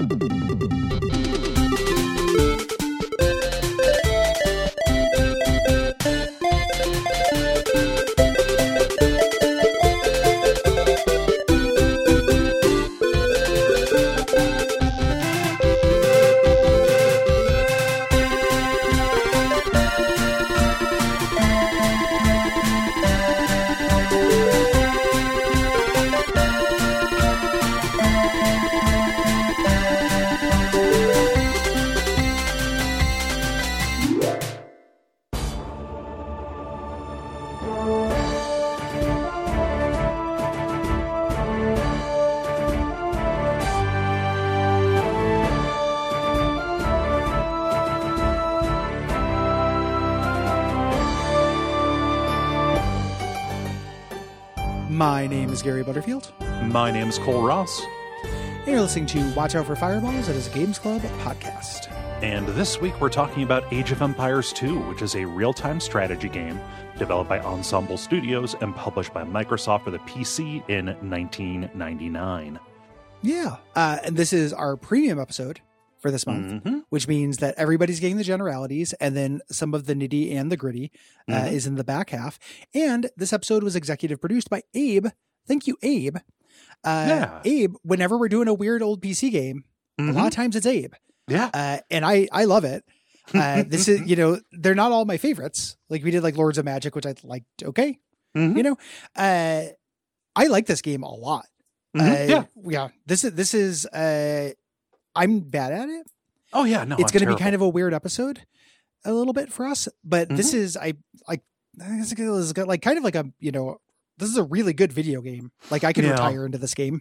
My name is Gary Butterfield. My name is Cole Ross. And you're listening to Watch Out for Fireballs. It is a Games Club podcast. And this week we're talking about Age of Empires 2, which is a real-time strategy game developed by Ensemble Studios and published by Microsoft for the PC in 1999. Yeah. And this is our premium episode for this month, which means that everybody's getting the generalities, and then some of the nitty and the gritty is in the back half. And this episode was executive produced by Abe. Thank you, Abe. Abe, whenever we're doing a weird old PC game, a lot of times it's Abe. Yeah. And I love it. This is, they're not all my favorites. Like we did like Lords of Magic, which I liked. Okay. I like this game a lot. This is I'm bad at it. Oh yeah. No, it's going to be kind of a weird episode a little bit for us, but this is, this is a really good video game. Like I could retire into this game.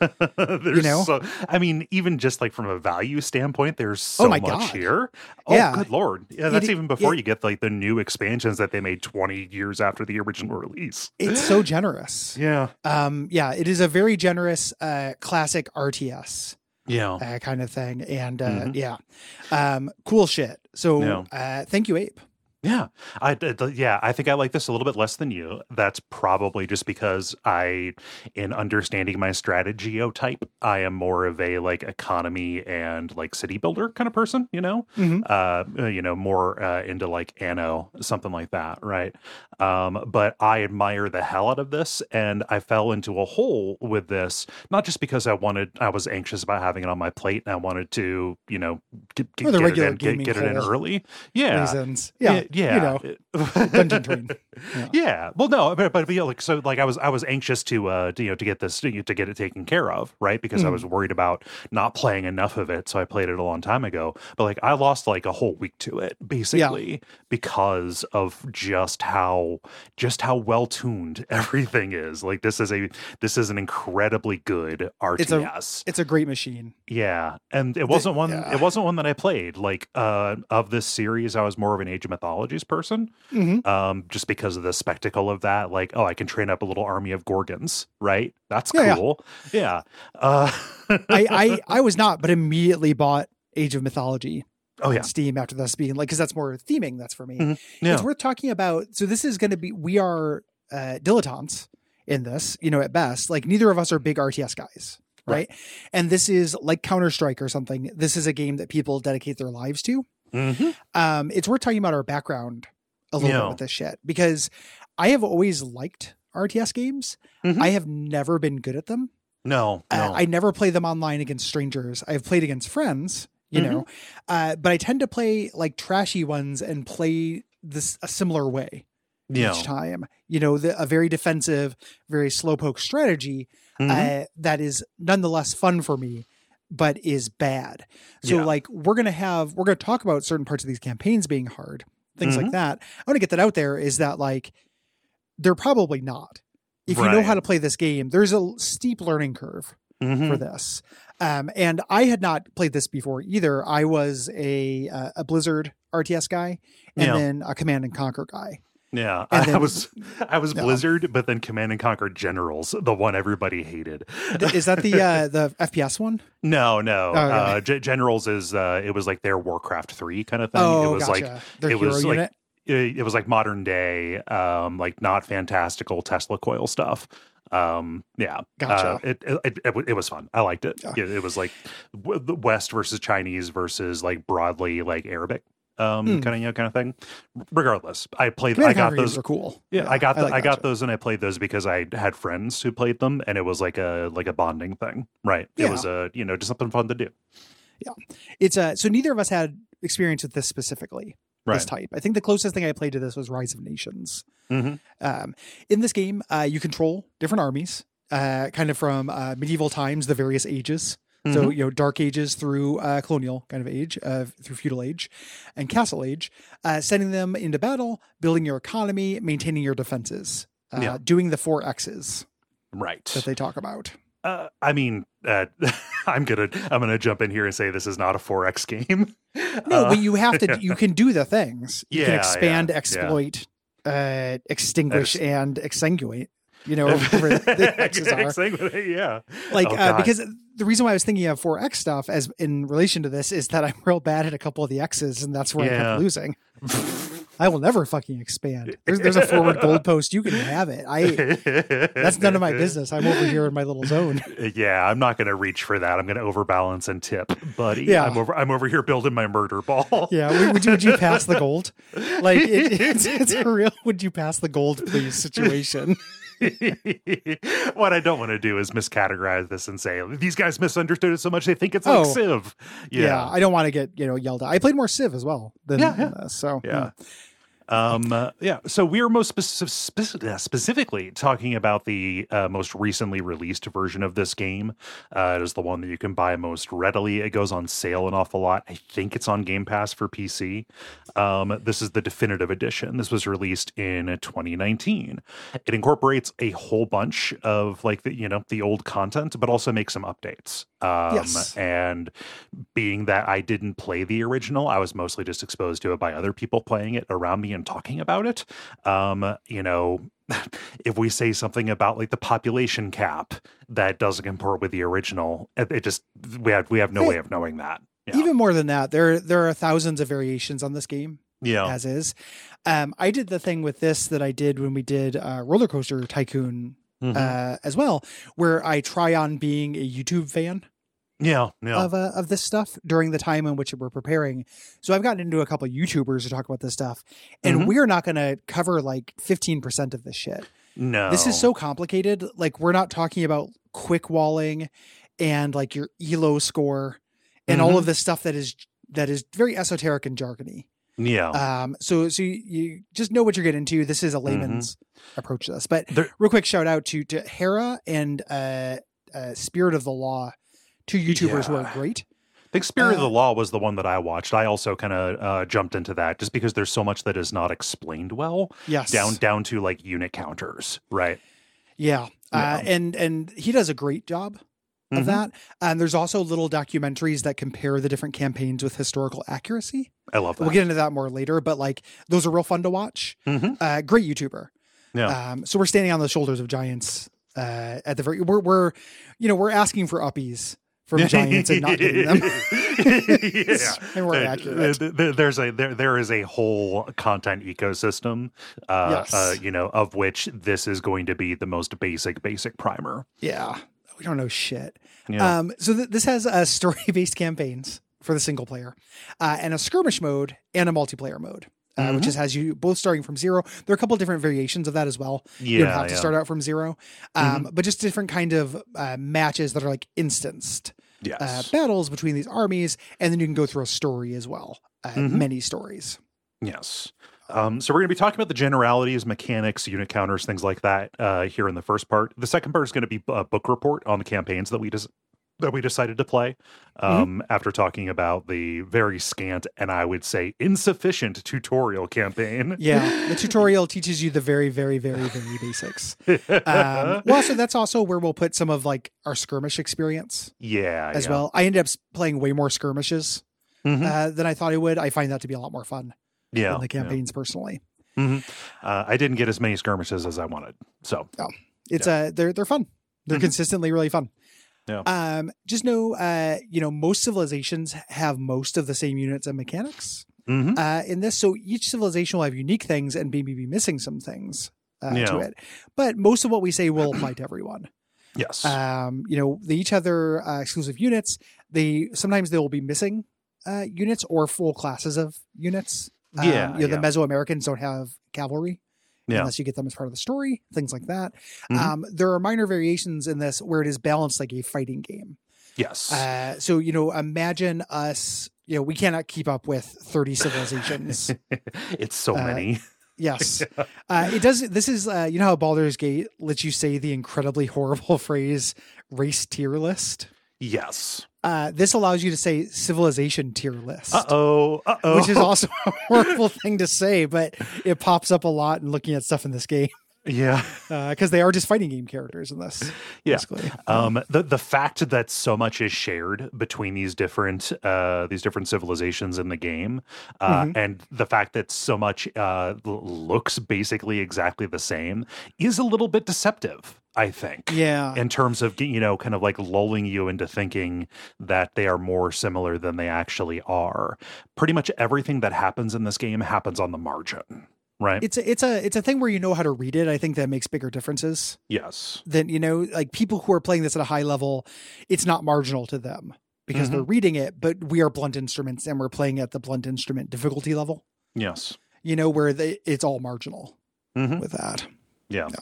Even just like from a value standpoint, there's so much here. Oh, good Lord. Yeah. That's even before you get like the new expansions that they made 20 years after the original release. It's so generous. Yeah. It is a very generous, classic RTS. Yeah. Kind of thing. And, cool shit. So, thank you, Abe. Yeah. I think I like this a little bit less than you. That's probably just because in understanding my strategiotype, I am more of a like economy and like city builder kind of person, more into like Anno, something like that. Right. But I admire the hell out of this, and I fell into a hole with this, not just because I was anxious about having it on my plate and I wanted to, get it in early. Yeah. Reasons. Yeah. Dungeon Train. Yeah. Well, no, but I was anxious to get this, to get it taken care of, right? Because I was worried about not playing enough of it. So I played it a long time ago, but like I lost like a whole week to it basically because of just how well tuned everything is. Like this is an incredibly good RTS. It's a great machine. Yeah. And it wasn't one that I played. Like of this series, I was more of an Age of Mythologies person, just because of the spectacle of that. Like, oh, I can train up a little army of Gorgons, right? That's cool. Yeah. I was not, but immediately bought Age of Mythology. Oh yeah, Steam after this being like, because that's more theming. That's for me. Yeah. It's worth talking about. So this is going to be, we are dilettantes in this, at best. Like neither of us are big RTS guys. Right. And this is like Counter-Strike or something. This is a game that people dedicate their lives to. It's worth talking about our background a little bit with this shit, because I have always liked RTS games. I have never been good at them. No. I never play them online against strangers. I've played against friends, but I tend to play like trashy ones and play this a similar way each time. A very defensive, very slowpoke strategy that is nonetheless fun for me, but is bad. So like we're going to talk about certain parts of these campaigns being hard, things like that. I want to get that out there, is that like, they're probably not. If you know how to play this game, there's a steep learning curve for this. And I had not played this before either. I was a Blizzard RTS guy and then a Command and Conquer guy. Yeah, I was Blizzard, but then Command and Conquer Generals, the one everybody hated. Is that the FPS one? No. Oh, okay. Generals is it was like their Warcraft 3 kind of thing. Oh, it was gotcha. like Their it hero was unit? like it was like modern day, like not fantastical Tesla coil stuff. Yeah. Gotcha. It was fun. I liked it. Yeah. It was like the West versus Chinese versus like broadly like Arabic kind of thing. Regardless, I got those. Are cool. Yeah, I got those, and I played those because I had friends who played them, and it was like a bonding thing, right? Yeah. It was just something fun to do. Yeah, it's so neither of us had experience with this specifically. Right. This type. I think the closest thing I played to this was Rise of Nations. Mm-hmm. In this game, you control different armies, kind of from medieval times, the various ages. So, Dark Ages through colonial kind of age, through feudal age and castle age, sending them into battle, building your economy, maintaining your defenses, doing the 4 X's right that they talk about. I mean, I'm gonna jump in here and say this is not a 4X game. No, but you have to. You can do the things. You can expand, exploit, extinguish, and exsanguinate. Whatever the X's are. Yeah. Because the reason why I was thinking of 4X stuff as in relation to this is that I'm real bad at a couple of the X's, and that's where I kept losing. I will never fucking expand. There's a forward goalpost. You can have it. That's none of my business. I'm over here in my little zone. Yeah, I'm not going to reach for that. I'm going to overbalance and tip, buddy. Yeah. I'm over here building my murder ball. Yeah, would you pass the gold? Like it's a real would you pass the gold please situation. What I don't want to do is miscategorize this and say these guys misunderstood it so much they think it's like Civ. Yeah, I don't want to get yelled at. I played more Civ as well than this, so yeah. So we are most specifically talking about the most recently released version of this game. It is the one that you can buy most readily. It goes on sale an awful lot. I think it's on Game Pass for PC. This is the definitive edition. This was released in 2019. It incorporates a whole bunch of like the old content, but also makes some updates. Yes. And being that I didn't play the original, I was mostly just exposed to it by other people playing it around me and talking about it. If we say something about like the population cap that doesn't comport with the original, it just we have no way of knowing that. Yeah. Even more than that, there are thousands of variations on this game. Yeah, as is. I did the thing with this that I did when we did Roller Coaster Tycoon as well, where I try on being a YouTube fan. Of this stuff during the time in which we're preparing. So I've gotten into a couple of YouTubers to talk about this stuff, and we're not going to cover like 15% of this shit. No, this is so complicated. Like we're not talking about quick walling and like your ELO score and all of this stuff that is very esoteric and jargony. Yeah. So you just know what you're getting into. This is a layman's approach to this. But real quick shout out to Hera and Spirit of the Law. 2 YouTubers who are great. I think Spirit of the Law was the one that I watched. I also kind of jumped into that just because there's so much that is not explained well. Yes. Down to like unit counters, right? Yeah. And he does a great job of that. And there's also little documentaries that compare the different campaigns with historical accuracy. I love that. We'll get into that more later, but like those are real fun to watch. Great YouTuber. Yeah. So we're standing on the shoulders of giants at the very we're asking for uppies from giants and not getting them. And we're accurate. There is a whole content ecosystem, of which this is going to be the most basic primer. Yeah, we don't know shit. Yeah. So this has story-based campaigns for the single player, and a skirmish mode and a multiplayer mode. Which has you both starting from 0. There are a couple of different variations of that as well. You don't have to start out from 0, but just different kind of matches that are like instanced battles between these armies, and then you can go through a story as well. Many stories. Yes. So we're going to be talking about the generalities, mechanics, unit counters, things like that here in the first part. The second part is going to be a book report on the campaigns that we decided to play after talking about the very scant and I would say insufficient tutorial campaign. Yeah, the tutorial teaches you the very, very, very, very basics. So that's also where we'll put some of like our skirmish experience. As well. I ended up playing way more skirmishes than I thought I would. I find that to be a lot more fun. Than the campaigns personally. I didn't get as many skirmishes as I wanted. So it's they're fun. They're consistently really fun. Yeah. Just know, most civilizations have most of the same units and mechanics in this. So each civilization will have unique things and maybe be missing some things to it. But most of what we say will apply to everyone. Yes. They each have their exclusive units. Sometimes they will be missing units or full classes of units. The Mesoamericans don't have cavalry unless you get them as part of the story, things like that. There are minor variations in this where it is balanced like a fighting game. Yes. So, imagine us, we cannot keep up with 30 civilizations. It's so many. Yes. It does. This is, how Baldur's Gate lets you say the incredibly horrible phrase race tier list. Yes. This allows you to say civilization tier list. Uh-oh. Which is also a horrible thing to say, but it pops up a lot in looking at stuff in this game. Yeah. Because they are just fighting game characters in this. Yeah. The fact that so much is shared between these different civilizations in the game, and the fact that so much looks basically exactly the same is a little bit deceptive, I think. Yeah. In terms of, kind of like lulling you into thinking that they are more similar than they actually are. Pretty much everything that happens in this game happens on the margin. Right. It's a thing where you know how to read it. I think that makes bigger differences. Yes. Than, like people who are playing this at a high level, it's not marginal to them because they're reading it, but we are blunt instruments and we're playing at the blunt instrument difficulty level. Yes. Where it's all marginal with that. Yeah.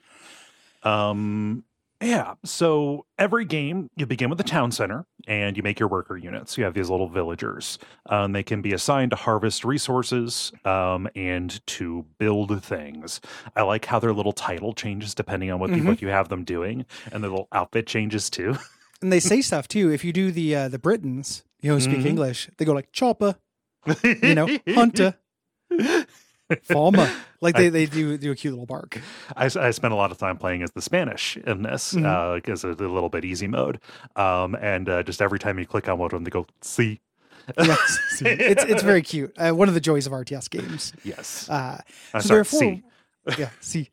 Yeah. So every game, you begin with a town center and you make your worker units. You have these little villagers. They can be assigned to harvest resources and to build things. I like how their little title changes depending on what you have them doing, and their little outfit changes too. And they say stuff too. If you do the Britons, who speak English, they go like chopper, hunter. Farmer. Like they do a cute little bark. I spent a lot of time playing as the Spanish in this because it's a little bit easy mode. And just every time you click on one of them, they go, see. Yes, see. It's very cute. One of the joys of RTS games. Yes. So there are 4. Yeah, see.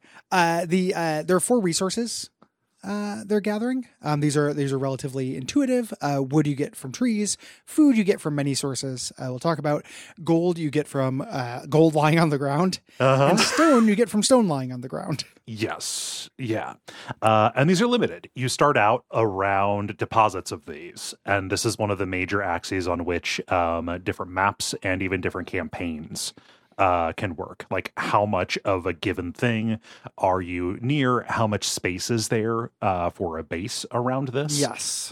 There are 4 resources they're gathering. These are relatively intuitive. Wood you get from trees. Food you get from many sources. We'll talk about gold you get from gold lying on the ground, and stone you get from stone lying on the ground. Yes. Yeah. And these are limited. You start out around deposits of these, and this is one of the major axes on which different maps and even different campaigns can work. Like, how much of a given thing are you near? How much space is there for a base around this? Yes.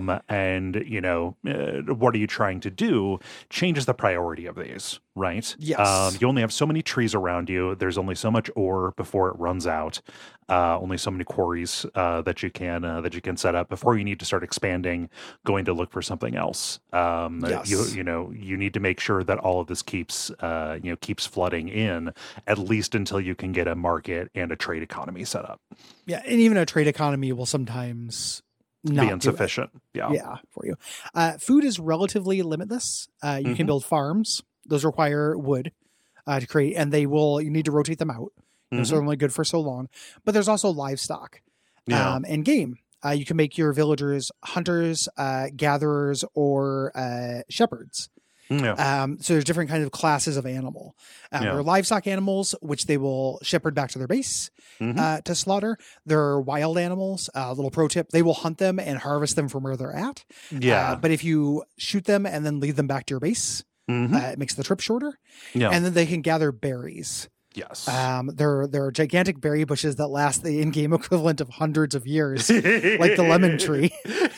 And, what are you trying to do changes the priority of these, right? Yes. You only have so many trees around you. There's only so much ore before it runs out. Only so many quarries that you can set up before you need to start expanding, going to look for something else. Yes. You need to make sure that all of this keeps flooding in, at least until you can get a market and a trade economy set up. Yeah, and even a trade economy will sometimes not be insufficient. Yeah, for you. Food is relatively limitless. You can build farms. Those require wood to create, and you need to rotate them out. So they're only good for so long. But there's also livestock and game. You can make your villagers hunters, gatherers, or shepherds. Yeah. So there's different kinds of classes of animal. There are livestock animals, which they will shepherd back to their base to slaughter. There are wild animals. Little pro tip: they will hunt them and harvest them from where they're at. Yeah. But if you shoot them and then lead them back to your base, it makes the trip shorter. Yeah. And then they can gather berries. Yes. There are gigantic berry bushes that last the in-game equivalent of hundreds of years, like the lemon tree,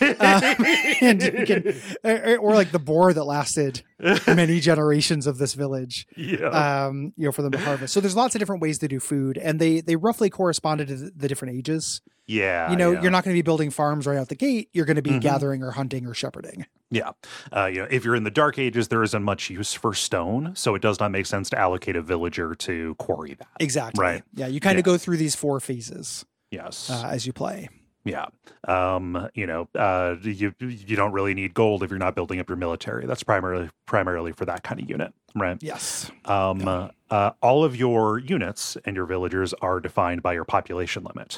and you can, or like the boar that lasted many generations of this village. Yeah. For them to harvest. So there's lots of different ways to do food, and they roughly corresponded to the different ages. Yeah. You're not going to be building farms right out the gate. You're going to be gathering or hunting or shepherding. Yeah. If you're in the Dark Ages, there isn't much use for stone, so it does not make sense to allocate a villager to quarry that. Exactly. Right. Yeah. You kind of go through these 4 phases. Yes. As you play. Yeah. You don't really need gold if you're not building up your military. That's primarily for that kind of unit, right? Yes. All of your units and your villagers are defined by your population limit.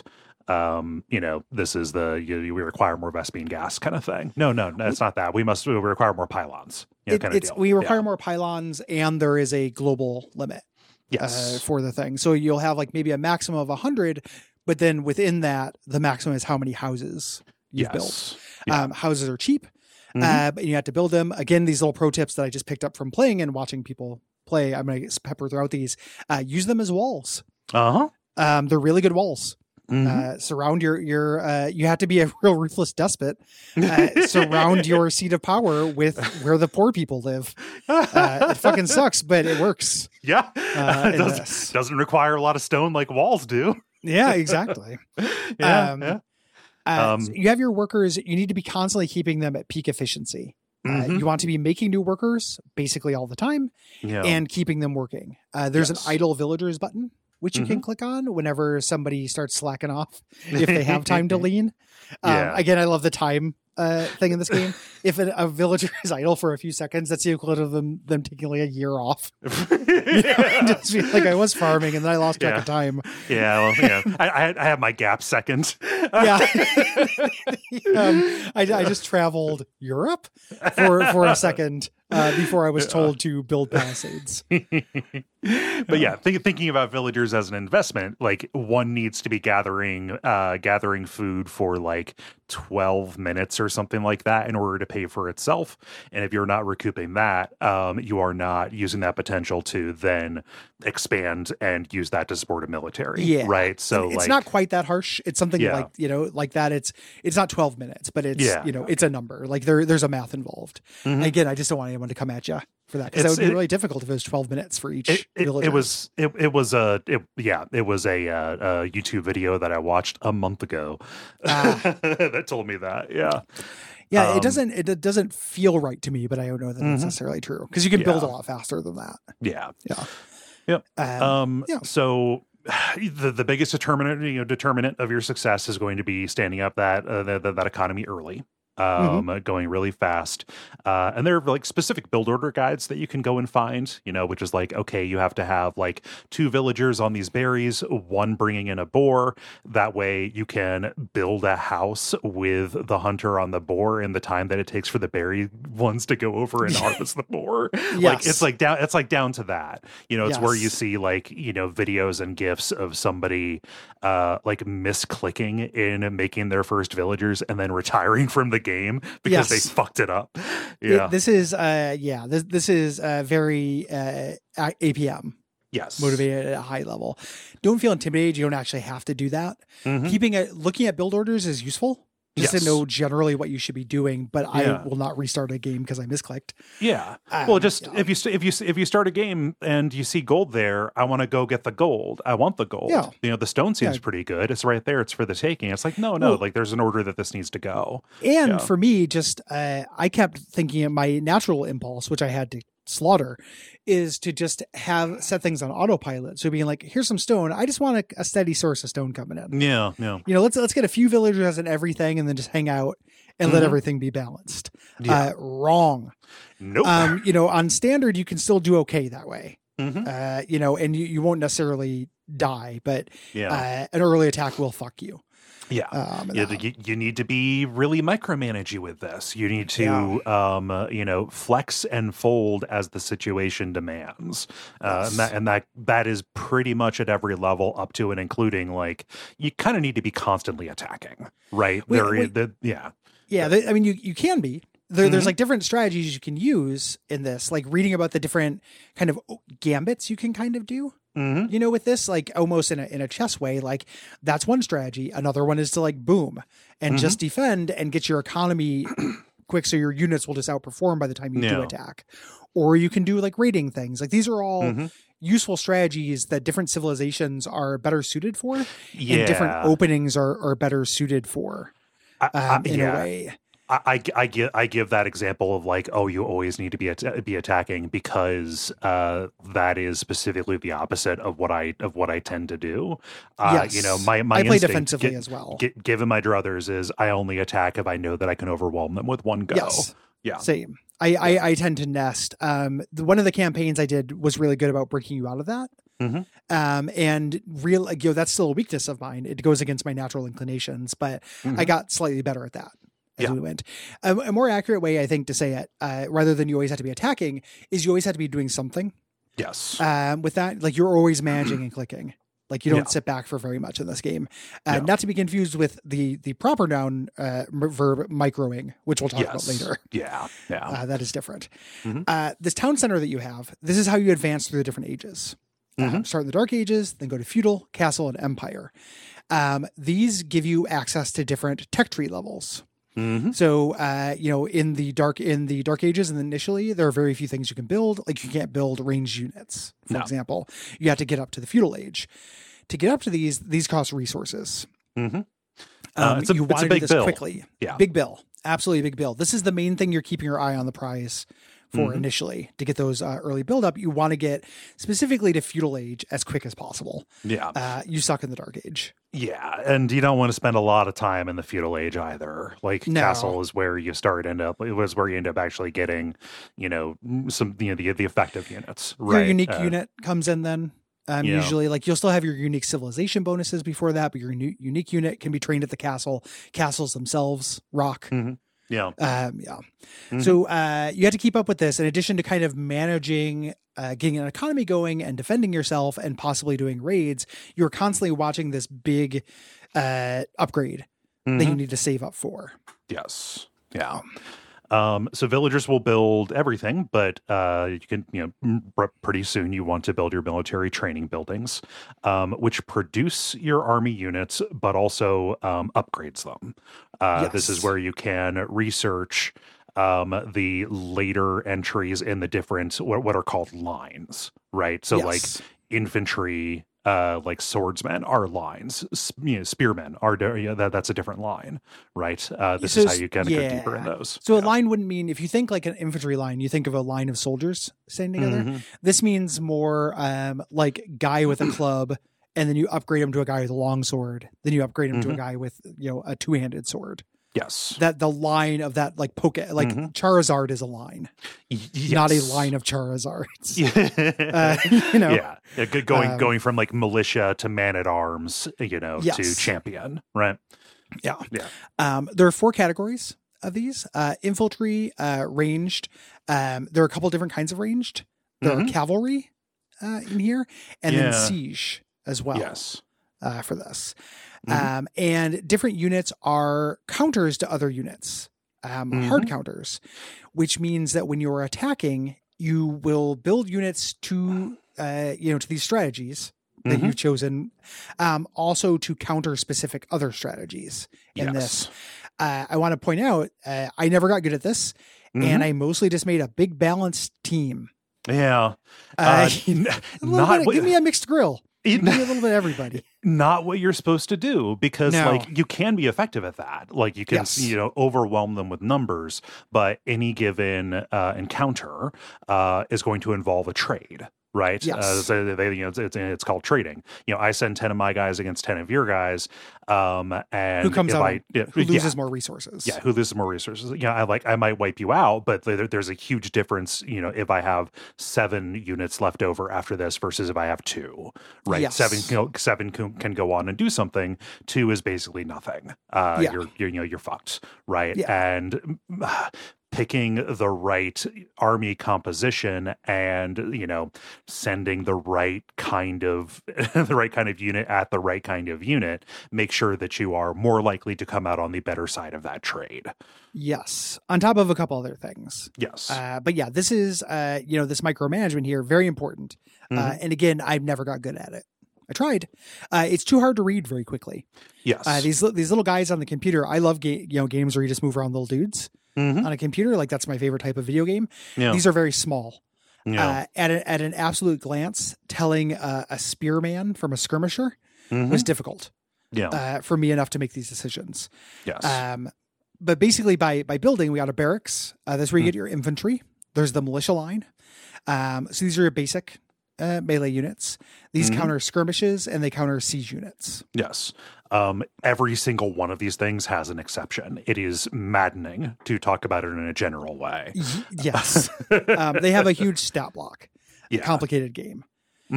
This is we require more Vespene gas kind of thing. No, it's not that. We require more pylons. We require more pylons, and there is a global limit. Yes. For the thing. So you'll have like maybe a maximum of 100, but then within that, the maximum is how many houses you've built. Yeah. Houses are cheap, but you have to build them. Again, these little pro tips that I just picked up from playing and watching people play, I'm going to pepper throughout these. Use them as walls. They're really good walls. Surround your you have to be a real ruthless despot. Surround your seat of power with where the poor people live. It fucking sucks, but it works. Yeah. It doesn't require a lot of stone like walls do. Yeah, exactly. You have your workers, you need to be constantly keeping them at peak efficiency. You want to be making new workers basically all the time and keeping them working. There's an idle villagers button, which you can click on whenever somebody starts slacking off, if they have time to lean. Again, I love the time thing in this game. If a villager is idle for a few seconds, that's the equivalent of them taking like a year off. Just feel like I was farming and then I lost track of time. I have my gap second. I just traveled Europe for a second before I was told to build palisades. But thinking about villagers as an investment, like one needs to be gathering food for like 12 minutes or something like that in order to pay for itself. And if you're not recouping that, you are not using that potential to then expand and use that to support a military. Right. So it's not quite that harsh. It's something like that. It's not 12 minutes, but it's it's a number. Like there's a math involved. Again, I just don't want anyone to come at you for that, because that would be really difficult if it was 12 minutes for each villager. It was a YouTube video that I watched a month ago that told me that. It doesn't feel right to me, but I don't know that that's necessarily true, because you can build a lot faster than that. So the biggest determinant of your success is going to be standing up that economy early. Going really fast. And there are like specific build order guides that you can go and find, which is like, okay, you have to have like 2 villagers on these berries, 1 bringing in a boar. That way you can build a house with the hunter on the boar in the time that it takes for the berry ones to go over and harvest the boar. Like it's down to that, it's where you see like, videos and GIFs of somebody like misclicking in making their first villagers and then retiring from the game because they fucked it up. This is very APM. Yes. Motivated at a high level. Don't feel intimidated. You don't actually have to do that. Looking at build orders is useful. Just to know generally what you should be doing, but I will not restart a game because I misclicked. If you start a game and you see gold there, I want to go get the gold. I want the gold. The stone seems pretty good. It's right there. It's for the taking. It's like no, like there's an order that this needs to go. And for me, just I kept thinking of my natural impulse, which I had to slaughter, is to just set things on autopilot. So being like, here's some stone. I just want a steady source of stone coming in. Let's get a few villagers and everything, and then just hang out and let everything be balanced. Wrong. Nope. On standard, you can still do okay that way. And you won't necessarily die, but an early attack will fuck you. You need to be really micromanagey with this. You need to, flex and fold as the situation demands. And that is pretty much at every level up to and including, like, you kind of need to be constantly attacking, right? You can be. There's like different strategies you can use in this, like reading about the different kind of gambits you can kind of do. With this, like almost in a chess way, like that's one strategy. Another one is to like boom and just defend and get your economy quick, so your units will just outperform by the time you do attack. Or you can do like raiding things. Like these are all useful strategies that different civilizations are better suited for, and different openings are better suited for in a way. I give that example of like, you always need to be attacking, because that is specifically the opposite of what I tend to do. My I play defensively as well. Given my druthers is I only attack if I know that I can overwhelm them with one go. Same. I tend to nest. One of the campaigns I did was really good about breaking you out of that. And that's still a weakness of mine. It goes against my natural inclinations, but I got slightly better at that as we went. A more accurate way, I think, to say it, rather than you always have to be attacking, is you always have to be doing something. Yes. With that, like you're always managing and clicking. Like you don't sit back for very much in this game. Not to be confused with the proper noun verb microing, which we'll talk about later. Yeah. That is different. This town center that you have, this is how you advance through the different ages. Start in the Dark Ages, then go to Feudal, Castle, and Empire. These give you access to different tech tree levels. So, in the Dark Ages, and initially there are very few things you can build. Like you can't build ranged units, for example. You have to get up to the Feudal Age. To get up to these cost resources. It's a big bill. Quickly. Yeah. Big bill. Absolutely big bill. This is the main thing you're keeping your eye on the prize for initially to get those early buildup. You want to get specifically to Feudal Age as quick as possible. Yeah. You suck in the Dark Age. Yeah. And you don't want to spend a lot of time in the Feudal Age either. Like Castle is where you end up actually getting, some, the effective units. Right. Your unique unit comes in then. Usually, like you'll still have your unique civilization bonuses before that, but your unique unit can be trained at the castle. Castles themselves rock. Yeah. So you have to keep up with this in addition to kind of managing, getting an economy going and defending yourself and possibly doing raids. You're constantly watching this big upgrade that you need to save up for. Yes. Yeah. So villagers will build everything, but you can, pretty soon you want to build your military training buildings, which produce your army units, but also upgrades them. This is where you can research the later entries in the different what are called lines, right? So like infantry. Like swordsmen are lines, spearmen are that's a different line, right? This is how you kind of go deeper in those. So a line wouldn't mean, if you think like an infantry line, you think of a line of soldiers standing together. This means more like guy with a club, and then you upgrade him to a guy with a long sword. Then you upgrade him to a guy with a two-handed sword. Yes. That the line of that like Charizard is a line, not a line of Charizards. Going from like militia to man at arms, to champion, right? Yeah. There are 4 categories of these: infantry, ranged. There are a couple different kinds of ranged. There are cavalry in here, and then siege as well. Yes. For this. And different units are counters to other units, hard counters, which means that when you're attacking, you will build units to these strategies that you've chosen, also to counter specific other strategies in this. I want to point out, I never got good at this, and I mostly just made a big balanced team. Yeah. Give me a mixed grill. Give me a little bit of everybody. Not what you're supposed to do, because like you can be effective at that. Like you can, overwhelm them with numbers, but any given encounter is going to involve a trade. Right. Yes. It's called trading. I send 10 of my guys against 10 of your guys. And who comes out, who loses more resources. Yeah. Who loses more resources. I might wipe you out, but there's a huge difference, if I have 7 units left over after this versus if I have 2, right? Yes. 7 can go on and do something. 2 is basically nothing. You're fucked. Right. Yeah. And picking the right army composition and sending the right kind of unit at the right kind of unit, make sure that you are more likely to come out on the better side of that trade. Yes, on top of a couple other things. Yes, but yeah, this is this micromanagement here, very important. And again, I've never got good at it. I tried. It's too hard to read very quickly. Yes, these little guys on the computer. I love games where you just move around little dudes. On a computer, like that's my favorite type of video game. These are very small. At an absolute glance, telling a spearman from a skirmisher was difficult. For me enough to make these decisions. Yes. But basically, by building, we got a barracks. That's where you get your infantry. There's the militia line. So these are your basic melee units. These counter skirmishes and they counter siege units. Yes. Every single one of these things has an exception. It is maddening to talk about it in a general way. Yes. They have a huge stat block. Complicated game.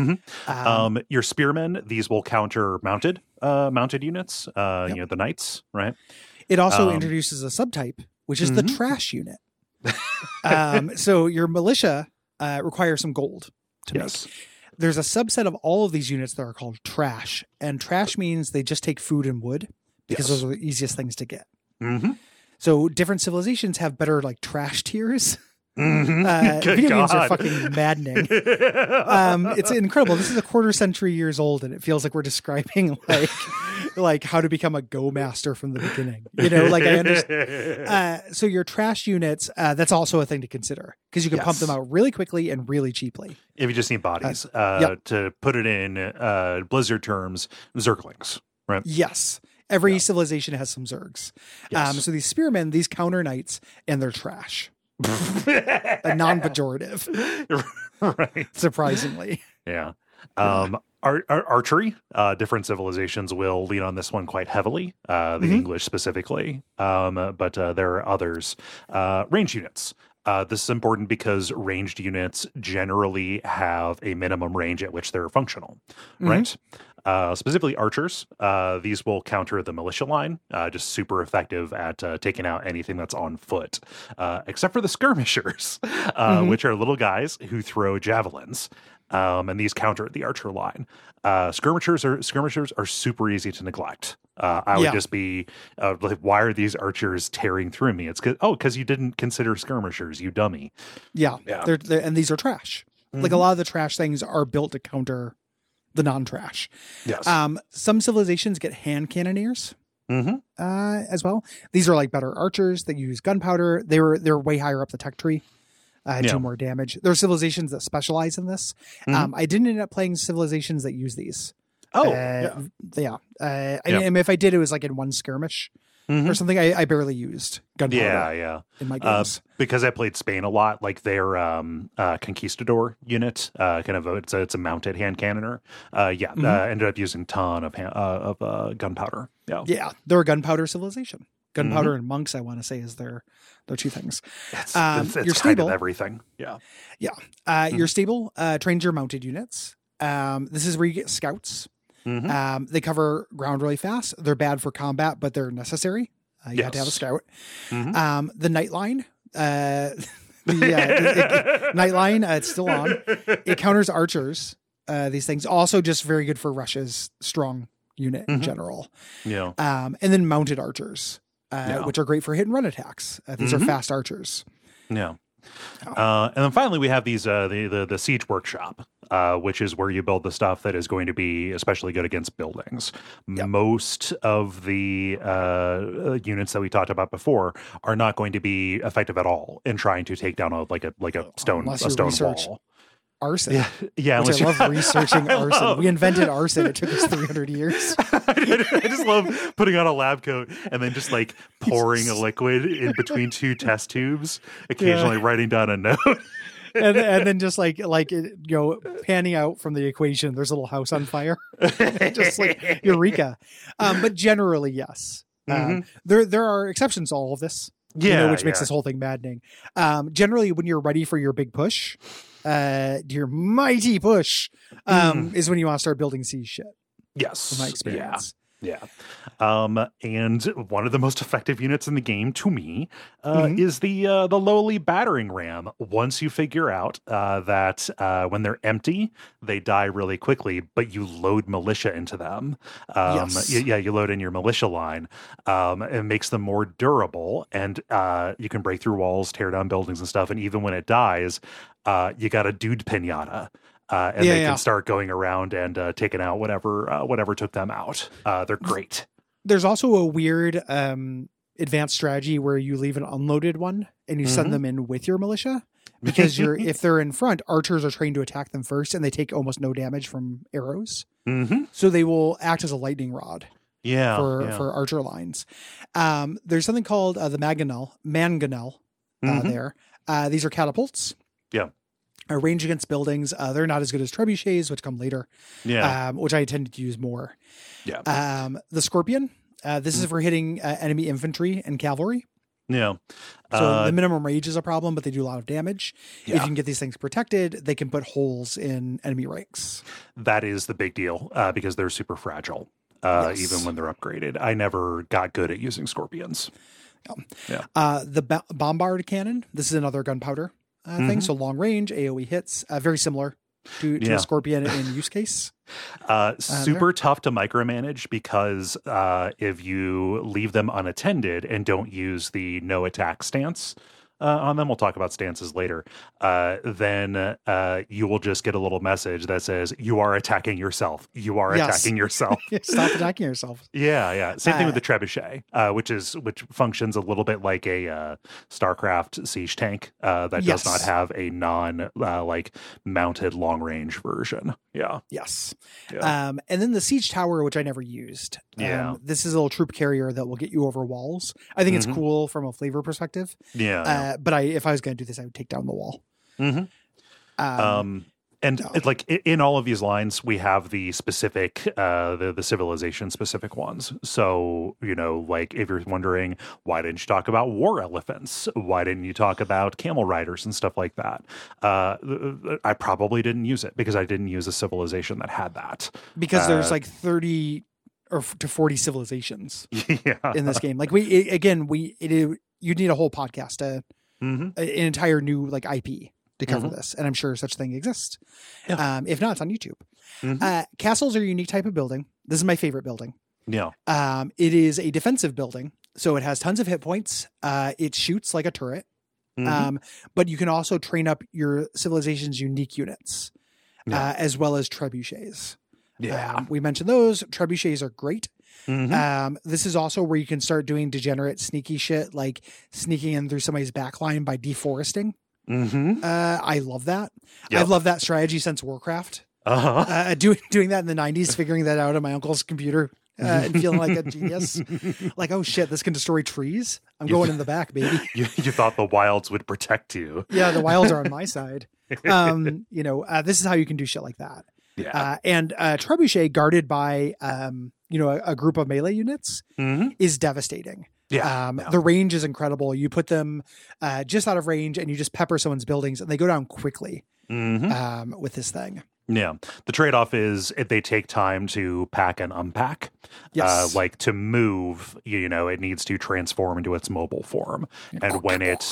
Your spearmen, these will counter mounted units, the knights, right? It also introduces a subtype, which is the trash unit. So your militia requires some gold. to make. There's a subset of all of these units that are called trash, and trash means they just take food and wood because those are the easiest things to get. Mm-hmm. So different civilizations have better like trash tiers. Mm-hmm. Video games are fucking maddening. It's incredible. This is a quarter century years old, and it feels like we're describing like how to become a Go master from the beginning. You know, like I understand. So your trash units, that's also a thing to consider because you can pump them out really quickly and really cheaply. If you just need bodies, to put it in Blizzard terms, Zerglings, right? Yes. Every civilization has some Zergs. Yes. So these spearmen, these counter knights, and they're trash. A non-pejorative, right? Surprisingly, yeah. Archery. Different civilizations will lean on this one quite heavily. The English specifically, but there are others. Range units. This is important because ranged units generally have a minimum range at which they're functional, right? Specifically archers. These will counter the militia line, just super effective at taking out anything that's on foot, except for the skirmishers, which are little guys who throw javelins. And these counter the archer line. Skirmishers are super easy to neglect. I would just be like, why are these archers tearing through me? It's because you didn't consider skirmishers, you dummy. Yeah. They're, and these are trash. Like a lot of the trash things are built to counter the non-trash. Yes. Some civilizations get hand cannoneers as well. These are like better archers that use gunpowder. They're way higher up the tech tree. Do more damage. There are civilizations that specialize in this. I didn't end up playing civilizations that use these. I mean, if I did, it was like in one skirmish or something. I barely used gunpowder. In my games because I played Spain a lot. Like their conquistador unit, it's a mounted hand cannoner. Ended up using a ton of gunpowder. They're a gunpowder civilization. Gunpowder and monks, I want to say, is their two things. It's your stable, kind of everything. Your stable trains your mounted units. This is where you get scouts. They cover ground really fast. They're bad for combat, but they're necessary. You have to have a scout. The Nightline, Nightline, it's still on. It counters archers. These things also just very good for Russia's strong unit in general. And then mounted archers. Which are great for hit and run attacks. These are fast archers. And then finally we have these the siege workshop, which is where you build the stuff that is going to be especially good against buildings. Most of the units that we talked about before are not going to be effective at all in trying to take down a stone wall. Arson. Yeah. Which I love researching arson. We invented arson. It took us 300 years. I just love putting on a lab coat and then just like pouring a liquid in between two test tubes, occasionally writing down a note. and then just like panning out from the equation, there's a little house on fire. Just like eureka. But generally, yes. There are exceptions to all of this. Which makes this whole thing maddening. Generally, when you're ready for your big push, your mighty push, is when you want to start building siege shit. Yes. From my experience. Yeah. And one of the most effective units in the game to me is the lowly battering ram. Once you figure out that when they're empty, they die really quickly, but you load militia into them. You load in your militia line. It makes them more durable, and you can break through walls, tear down buildings and stuff. And even when it dies, you got a dude pinata. They can start going around and taking out whatever took them out. They're great. There's also a weird advanced strategy where you leave an unloaded one and you send them in with your militia, because if they're in front, archers are trained to attack them first, and they take almost no damage from arrows. So they will act as a lightning rod. For archer lines. There's something called the mangonel there. These are catapults. Range against buildings. They're not as good as trebuchets, which come later. Which I tended to use more. The Scorpion. This is for hitting enemy infantry and cavalry. So the minimum range is a problem, but they do a lot of damage. If you can get these things protected, they can put holes in enemy ranks. That is the big deal, because they're super fragile, even when they're upgraded. I never got good at using Scorpions. The Bombard Cannon. This is another gunpowder thing. So long range, AoE hits, very similar to a Scorpion in use case. Super tough to micromanage because if you leave them unattended and don't use the no attack stance on them, we'll talk about stances later, then you will just get a little message that says, you are attacking yourself. You are attacking yourself. Stop attacking yourself. Yeah. Same thing with the trebuchet, which functions a little bit like a StarCraft siege tank that does not have a non like mounted long range version. Yeah. Yes. Yeah. And then the siege tower, which I never used. This is a little troop carrier that will get you over walls. I think it's cool from a flavor perspective. But if I was going to do this, I would take down the wall. Like in all of these lines, we have the specific, the civilization specific ones. So, like if you're wondering, why didn't you talk about war elephants? Why didn't you talk about camel riders and stuff like that? I probably didn't use it because I didn't use a civilization that had that. Because there's like 30 or to 40 civilizations in this game. Like you'd need a whole podcast to an entire new like IP to cover this, and I'm sure such thing exists. If not, it's on YouTube. Castles are a unique type of building. This is my favorite building. It is a defensive building, so it has tons of hit points. It shoots like a turret, but you can also train up your civilization's unique units, as well as trebuchets. We mentioned those. Trebuchets are great. This is also where you can start doing degenerate sneaky shit, like sneaking in through somebody's backline by deforesting. I love that. I've loved that strategy since Warcraft. Doing that in the 90s, figuring that out on my uncle's computer and feeling like a genius. Like, oh shit, this can destroy trees. I'm going in the back, baby. You thought the wilds would protect you. Yeah, the wilds are on my side. This is how you can do shit like that. And trebuchet guarded by a group of melee units is devastating. The range is incredible. You put them just out of range and you just pepper someone's buildings and they go down quickly with this thing. The trade-off is if they take time to pack and unpack. Like to move, it needs to transform into its mobile form. And when it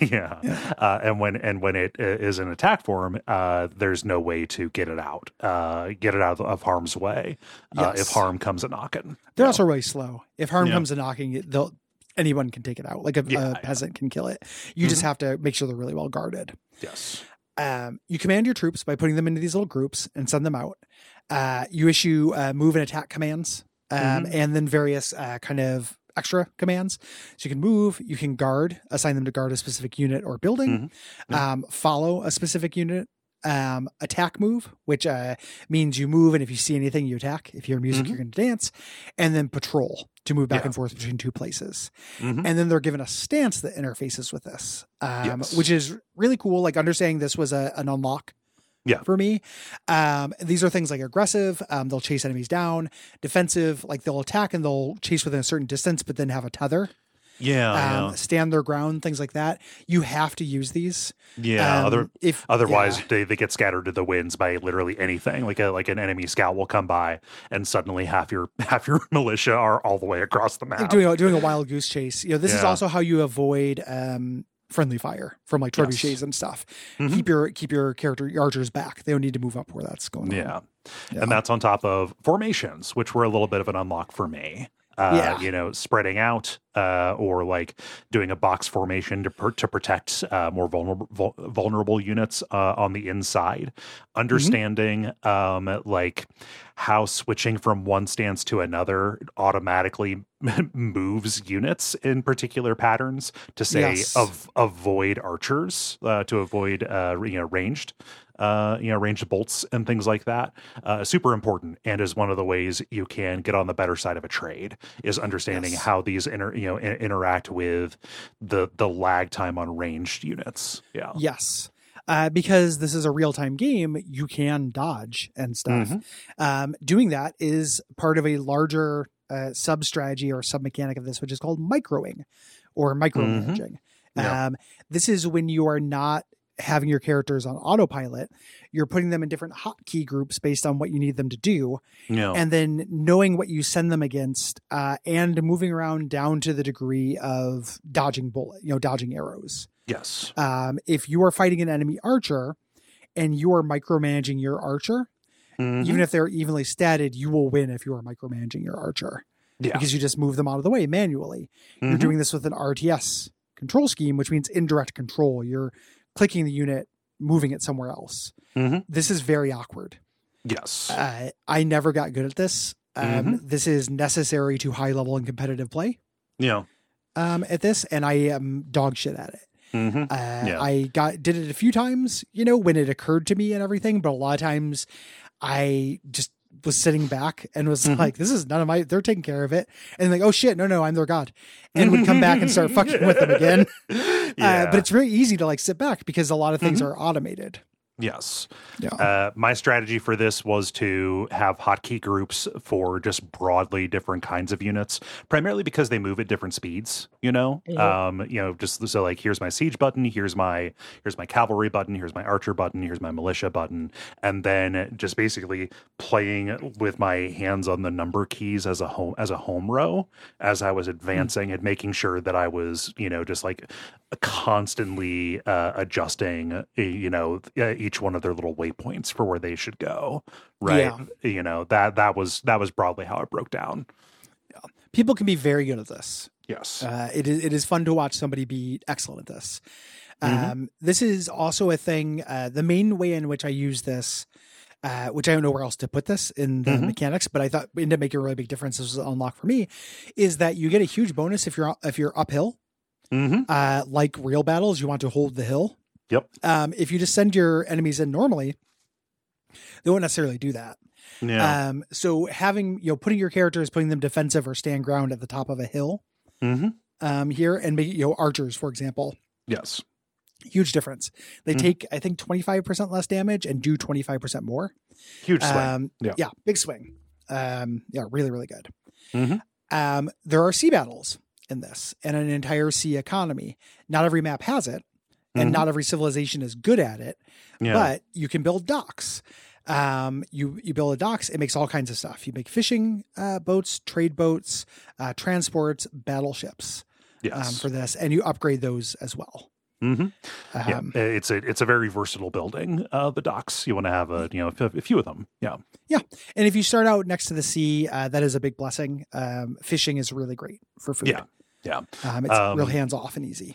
when it is in attack form, there's no way to get it out of harm's way if harm comes a knocking. They're also really slow. If harm comes a knocking, anyone can take it out. Like a peasant can kill it. You just have to make sure they're really well guarded. Yes. You command your troops by putting them into these little groups and send them out. You issue move and attack commands, and then various kind of extra commands. So you can move, you can guard, assign them to guard a specific unit or building, follow a specific unit, attack move, which means you move, and if you see anything, you attack. If you hear music, you're going to dance, and then patrol to move back and forth between two places. And then they're given a stance that interfaces with this, which is really cool. Like understanding this was an unlock for me. These are things like aggressive. They'll chase enemies down. Defensive, like they'll attack and they'll chase within a certain distance, but then have a tether. Stand their ground, things like that. You have to use these. Otherwise they get scattered to the winds by literally anything. Like an enemy scout will come by and suddenly half your militia are all the way across the map. Like doing a wild goose chase. This is also how you avoid friendly fire from like trebuchets and stuff. Keep your archers back. They don't need to move up where that's going on. And that's on top of formations, which were a little bit of an unlock for me. Spreading out or like doing a box formation to protect more vulnerable units on the inside. Understanding like how switching from one stance to another automatically moves units in particular patterns to say avoid archers to avoid ranged. Ranged bolts and things like that. Super important, and is one of the ways you can get on the better side of a trade is understanding how these interact with the lag time on ranged units. Because this is a real-time game, you can dodge and stuff. Doing that is part of a larger sub-strategy or sub-mechanic of this, which is called microing or micromanaging. This is when you are not having your characters on autopilot, you're putting them in different hotkey groups based on what you need them to do. And then knowing what you send them against, and moving around down to the degree of dodging arrows. Yes. If you are fighting an enemy archer and you are micromanaging your archer, even if they're evenly statted, you will win if you are micromanaging your archer. Yeah. Because you just move them out of the way manually. You're doing this with an RTS control scheme, which means indirect control. You're clicking the unit, moving it somewhere else. This is very awkward. Yes. I never got good at this. This is necessary to high level and competitive play. Yeah. At this, and I am dog shit at it. I did it a few times, when it occurred to me and everything, but a lot of times I just was sitting back and was like, this is none of they're taking care of it. And like, oh shit, no, I'm their god. And would come back and start fucking with them again. But it's very easy to like sit back because a lot of things are automated. Yes. Yeah. My strategy for this was to have hotkey groups for just broadly different kinds of units, primarily because they move at different speeds, just so like, here's my siege button, here's my cavalry button, here's my archer button, here's my militia button. And then just basically playing with my hands on the number keys as a home row as I was advancing and making sure that I was, just like constantly adjusting, each one of their little waypoints for where they should go. Right. Yeah. That was broadly how it broke down. Yeah. People can be very good at this. Yes. It is fun to watch somebody be excellent at this. This is also a thing. The main way in which I use this, which I don't know where else to put this in the mechanics, but I thought it ended up making a really big difference. This was an unlock for me, is that you get a huge bonus if you're uphill. Like real battles, you want to hold the hill. Yep. If you just send your enemies in normally, they won't necessarily do that. Yeah. So having, putting your characters, putting them defensive or stand ground at the top of a hill, here, and make, archers, for example. Yes. Huge difference. They take, I think, 25% less damage and do 25% more. Huge swing. Yeah. Big swing. Really, really good. There are sea battles in this and an entire sea economy. Not every map has it. And not every civilization is good at it, but you can build docks. You build a docks. It makes all kinds of stuff. You make fishing boats, trade boats, transports, battleships for this, and you upgrade those as well. It's a very versatile building. The docks, you want to have a few of them. Yeah. And if you start out next to the sea, that is a big blessing. Fishing is really great for food. Yeah. It's real hands off and easy.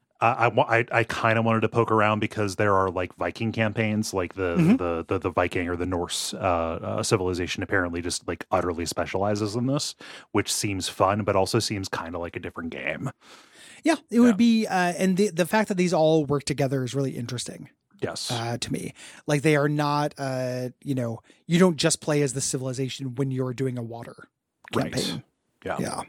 I kind of wanted to poke around because there are like Viking campaigns, like the Viking or the Norse civilization apparently just like utterly specializes in this, which seems fun, but also seems kind of like a different game. Yeah, it would be, and the fact that these all work together is really interesting. Yes, to me, like they are not, you don't just play as the civilization when you're doing a water campaign. Right.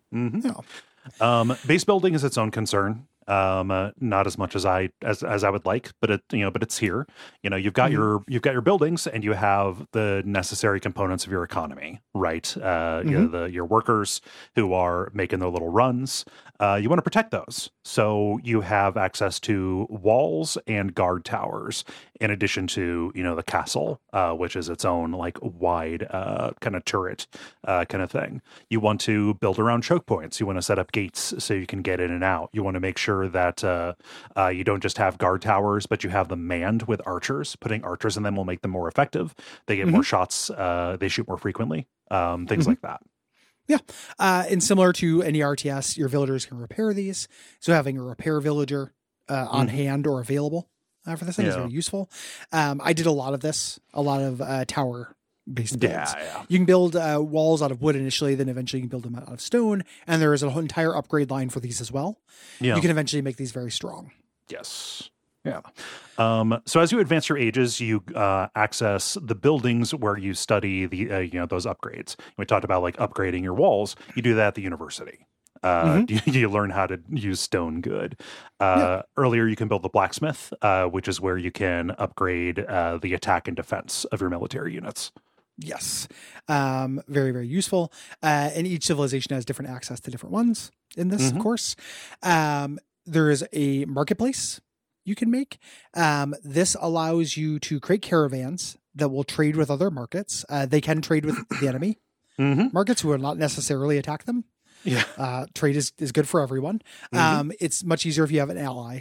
Yeah. Base building is its own concern. Not as much as I would like, but it's here. You've got your buildings and you have the necessary components of your economy, right? Your workers who are making their little runs. You want to protect those. So you have access to walls and guard towers in addition to, the castle, which is its own like wide kind of turret kind of thing. You want to build around choke points. You want to set up gates so you can get in and out. You want to make sure that you don't just have guard towers, but you have them manned with archers. Putting archers in them will make them more effective. They get more shots. They shoot more frequently. Things like that. Yeah. And similar to any RTS, your villagers can repair these. So having a repair villager on hand or available for this thing is very useful. I did a lot of tower based builds. You can build walls out of wood initially, then eventually you can build them out of stone. And there is an entire upgrade line for these as well. Yeah. You can eventually make these very strong. Yes. Yeah. So as you advance your ages, you access the buildings where you study the those upgrades. We talked about like upgrading your walls. You do that at the university. You learn how to use stone good. Earlier, you can build the blacksmith, which is where you can upgrade the attack and defense of your military units. Yes. Very, very useful. And each civilization has different access to different ones in this, of course. There is a marketplace you can make. This allows you to create caravans that will trade with other markets. They can trade with the enemy markets who will not necessarily attack them. Yeah. Trade is good for everyone. It's much easier if you have an ally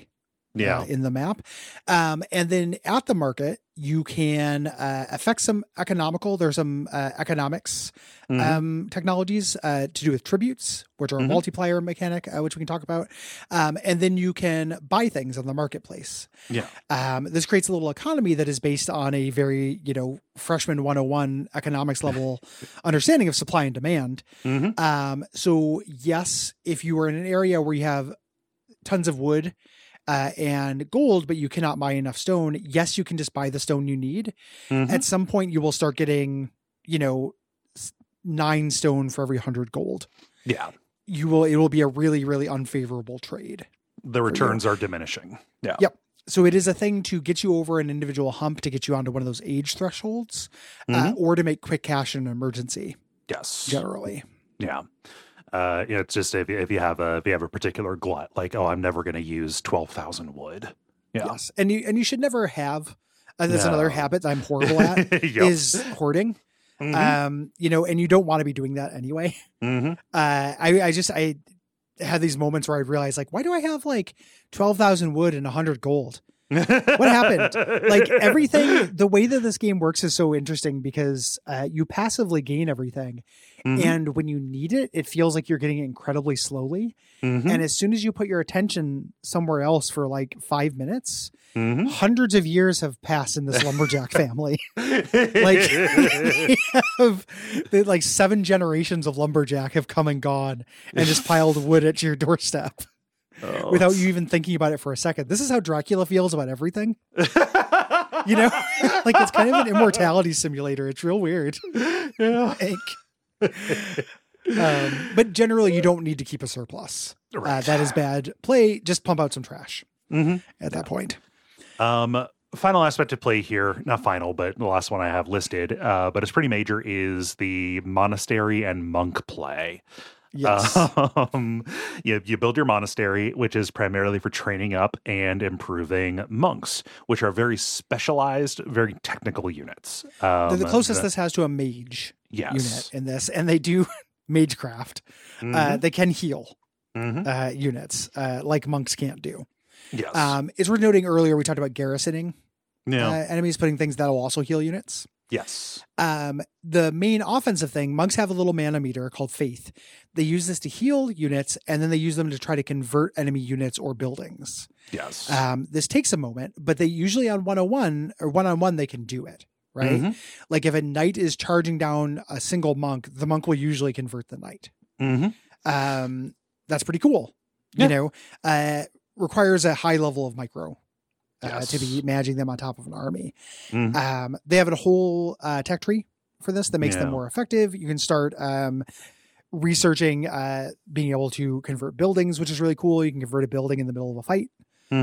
in the map. And then at the market, you can affect some economical. There's some economics technologies to do with tributes, which are a multiplier mechanic, which we can talk about. And then you can buy things on the marketplace. Yeah. This creates a little economy that is based on a very, freshman 101 economics level understanding of supply and demand. So yes, if you are in an area where you have tons of wood and gold, but you cannot buy enough stone, yes, you can just buy the stone you need. At some point you will start getting, 9 stone for every 100 gold. Yeah. It will be a really, really unfavorable trade. The returns are diminishing. Yeah. Yep. So it is a thing to get you over an individual hump, to get you onto one of those age thresholds, or to make quick cash in an emergency. Yes. Generally. Yeah. It's just if you have a particular glut, like, oh, I'm never going to use 12,000 wood. Yeah. Yes. And you should never have, that's another habit that I'm horrible at is hoarding. And you don't want to be doing that anyway. I had these moments where I realized, like, why do I have like 12,000 wood and 100 gold? What happened? Like, everything, the way that this game works is so interesting because you passively gain everything. And when you need it, it feels like you're getting it incredibly slowly. And as soon as you put your attention somewhere else for like 5 minutes, hundreds of years have passed in this lumberjack family. Like 7 generations of lumberjack have come and gone and just piled wood at your doorstep. Without you even thinking about it for a second. This is how Dracula feels about everything. Like, it's kind of an immortality simulator. It's real weird. Yeah. But generally you don't need to keep a surplus. Right. That is bad play. Just pump out some trash at that point. Final aspect to play here, not final, but the last one I have listed, but it's pretty major, is the monastery and monk play. Yes. You build your monastery, which is primarily for training up and improving monks, which are very specialized, very technical units. They're the closest this has to a mage unit in this, and they do magecraft. They can heal units like monks can't do. Yes. It's worth noting earlier we talked about garrisoning enemies, putting things that will also heal units. Yes. The main offensive thing, monks have a little mana meter called Faith. They use this to heal units, and then they use them to try to convert enemy units or buildings. Yes. This takes a moment, but they usually on 101 or one-on-one, they can do it, right? Like if a knight is charging down a single monk, the monk will usually convert the knight. That's pretty cool. Requires a high level of micro. To be managing them on top of an army. They have a whole tech tree for this that makes them more effective. You can start researching being able to convert buildings, which is really cool. You can convert a building in the middle of a fight,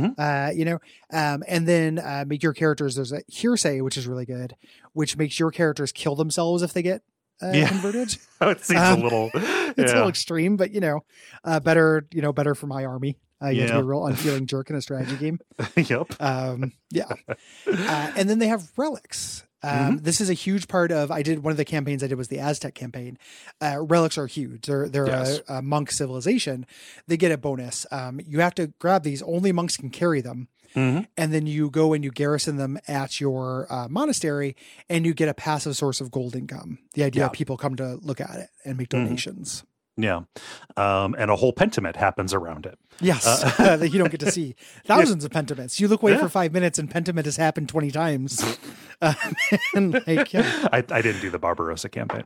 and then make your characters. There's a hearsay, which is really good, which makes your characters kill themselves if they get converted. It seems a little, it's a little extreme, but better for my army. You have to be a real unfeeling jerk in a strategy game. Yep. And then they have relics. This is a huge part of, one of the campaigns I did was the Aztec campaign. Relics are huge. They're a monk civilization. They get a bonus. You have to grab these. Only monks can carry them. And then you go and you garrison them at your monastery, and you get a passive source of gold income. The idea people come to look at it and make donations. Yeah. And a whole pentiment happens around it. Yes. That you don't get to see. Thousands of pentiments. You look away for 5 minutes and pentiment has happened 20 times. I didn't do the Barbarossa campaign.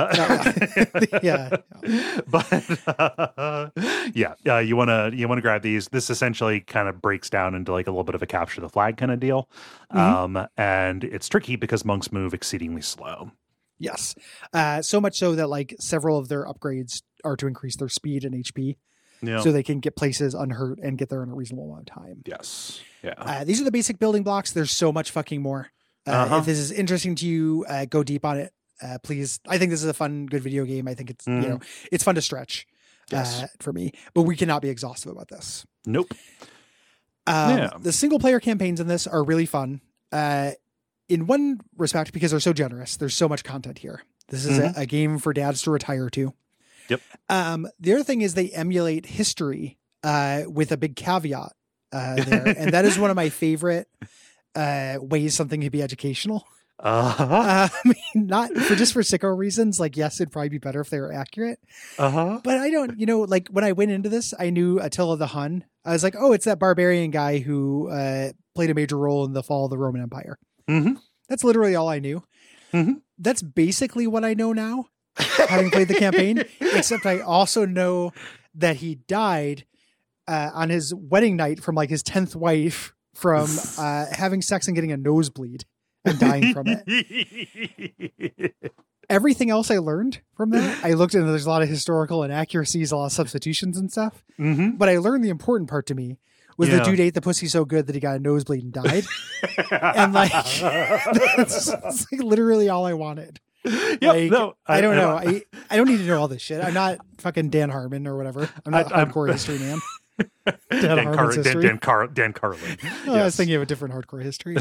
You want to grab these. This essentially kind of breaks down into like a little bit of a capture the flag kind of deal. And it's tricky because monks move exceedingly slow. Yes. So much so that like several of their upgrades are to increase their speed and HP. So they can get places unhurt and get there in a reasonable amount of time. Yes. Yeah. These are the basic building blocks. There's so much fucking more. If this is interesting to you, go deep on it. Please. I think this is a fun, good video game. I think it's, it's fun to stretch for me, but we cannot be exhaustive about this. Nope. The single player campaigns in this are really fun. In one respect, because they're so generous, there's so much content here. This is a game for dads to retire to. Yep. The other thing is they emulate history with a big caveat there. And that is one of my favorite ways something could be educational. Uh-huh. I mean, not for just for sicko reasons. Like, yes, it'd probably be better if they were accurate. Uh-huh. But I don't, like when I went into this, I knew Attila the Hun. I was like, oh, it's that barbarian guy who played a major role in the fall of the Roman Empire. Mm-hmm. That's literally all I knew. Mm-hmm. That's basically what I know now, having played the campaign, except I also know that he died on his wedding night from like his 10th wife from having sex and getting a nosebleed and dying from it. Everything else I learned from that, I looked into, there's a lot of historical inaccuracies, a lot of substitutions and stuff. Mm-hmm. But I learned the important part to me was the dude ate the pussy so good that he got a nosebleed and died. And like, that's like literally all I wanted. Yep, like, no, I don't know. I don't need to know all this shit. I'm not fucking Dan Harmon or whatever. I'm not a hardcore history man. Dan Carlin. I was thinking of a different hardcore history.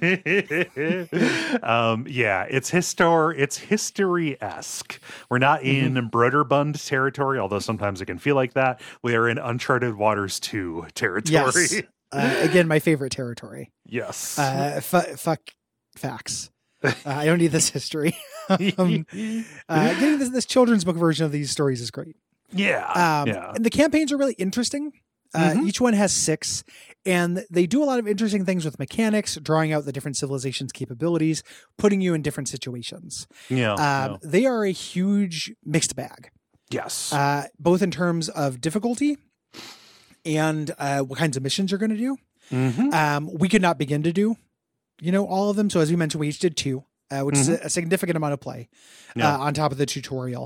Yeah, it's history-esque. We're not in Broderbund territory, although sometimes it can feel like that. We are in Uncharted Waters 2 territory. Yes. Again, my favorite territory. Yes. Fuck facts. I don't need this history. Getting this children's book version of these stories is great. Yeah. And the campaigns are really interesting. Each one has 6, and they do a lot of interesting things with mechanics, drawing out the different civilizations' capabilities, putting you in different situations. They are a huge mixed bag. Yes. Both in terms of difficulty and what kinds of missions you're going to do. We could not begin to do, all of them. So as we mentioned, we each did 2, which is a significant amount of play on top of the tutorial.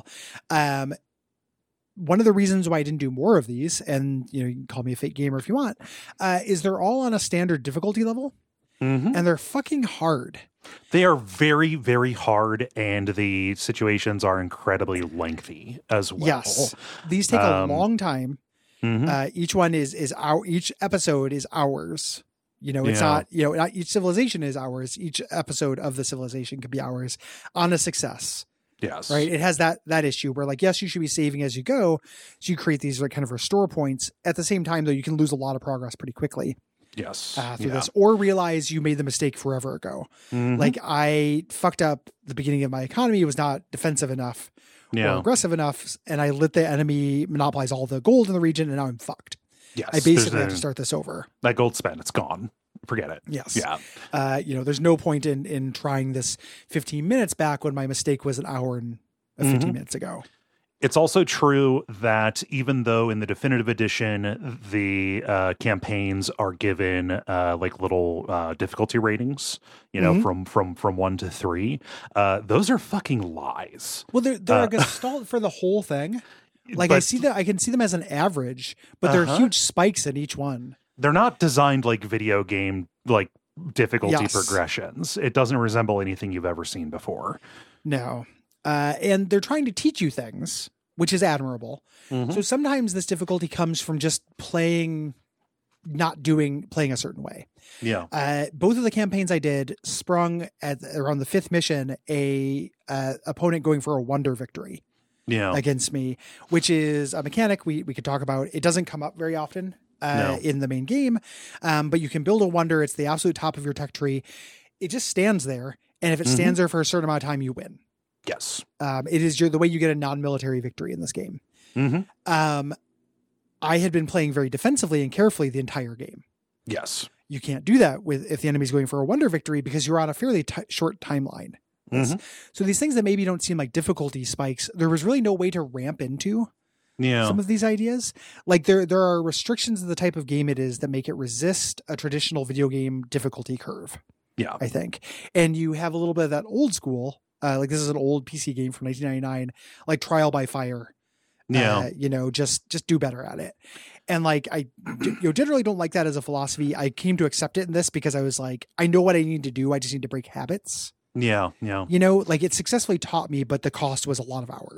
One of the reasons why I didn't do more of these, and you can call me a fake gamer if you want, is they're all on a standard difficulty level, and they're fucking hard. They are very, very hard, and the situations are incredibly lengthy as well. Yes, these take a long time. Each one each episode is hours. It's not each civilization is hours. Each episode of the civilization could be hours on a success. Yes. Right. It has that issue where yes, you should be saving as you go. So you create these kind of restore points. At the same time, though, you can lose a lot of progress pretty quickly. Yes. Through this, or realize you made the mistake forever ago. Like I fucked up the beginning of my economy. It was not defensive enough or aggressive enough. And I let the enemy monopolize all the gold in the region. And now I'm fucked. Yes. I basically have to start this over. That gold spent, it's gone. Forget it. Yes. Yeah. There's no point in trying this 15 minutes back when my mistake was an hour and 15 minutes ago. It's also true that even though in the definitive edition, the campaigns are given like little difficulty ratings, from 1 to 3, those are fucking lies. Well, they're a gestalt for the whole thing. Like I can see them as an average, but there are huge spikes in each one. They're not designed like video game, like difficulty progressions. It doesn't resemble anything you've ever seen before. No. And they're trying to teach you things, which is admirable. So sometimes this difficulty comes from just playing a certain way. Yeah. Both of the campaigns I did sprung at around the 5th mission, a opponent going for a wonder victory. Against me, which is a mechanic we could talk about. It doesn't come up very often in the main game, but you can build a wonder. It's the absolute top of your tech tree. It just stands there, and if it stands there for a certain amount of time, you win. Yes. It is the way you get a non-military victory in this game. I had been playing very defensively and carefully the entire game. Yes. You can't do that if the enemy's going for a wonder victory because you're on a fairly short timeline. So these things that maybe don't seem like difficulty spikes, there was really no way to ramp into some of these ideas. Like there are restrictions of the type of game it is that make it resist a traditional video game difficulty curve. Yeah. I think. And you have a little bit of that old school, like this is an old PC game from 1999, like Trial by Fire. Just do better at it. And like, I generally don't like that as a philosophy. I came to accept it in this because I was like, I know what I need to do. I just need to break habits. Yeah. Like it successfully taught me, but the cost was a lot of hours.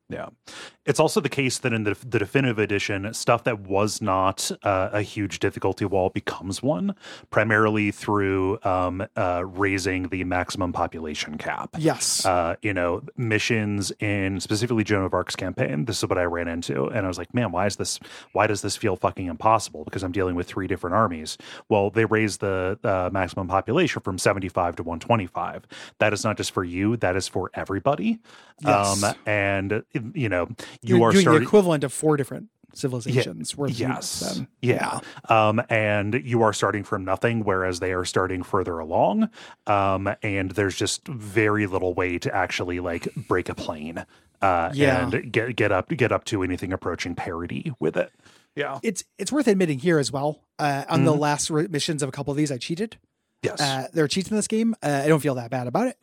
Yeah. It's also the case that in the definitive edition, stuff that was not a huge difficulty wall becomes one, primarily through raising the maximum population cap. Yes. Missions in specifically Joan of Arc's campaign, this is what I ran into. And I was like, man, why does this feel fucking impossible? Because I'm dealing with 3 different armies. Well, they raised the maximum population from 75 to 125. That is not just for you, that is for everybody. Yes. And You're are doing starting the equivalent of 4 different civilizations worth of yes. units then. Yeah. And you are starting from nothing, whereas they are starting further along. And there's just very little way to actually like break a plane and get up to anything approaching parity with it. Yeah. It's worth admitting here as well. On the last missions of a couple of these, I cheated. Yes. There are cheats in this game. I don't feel that bad about it.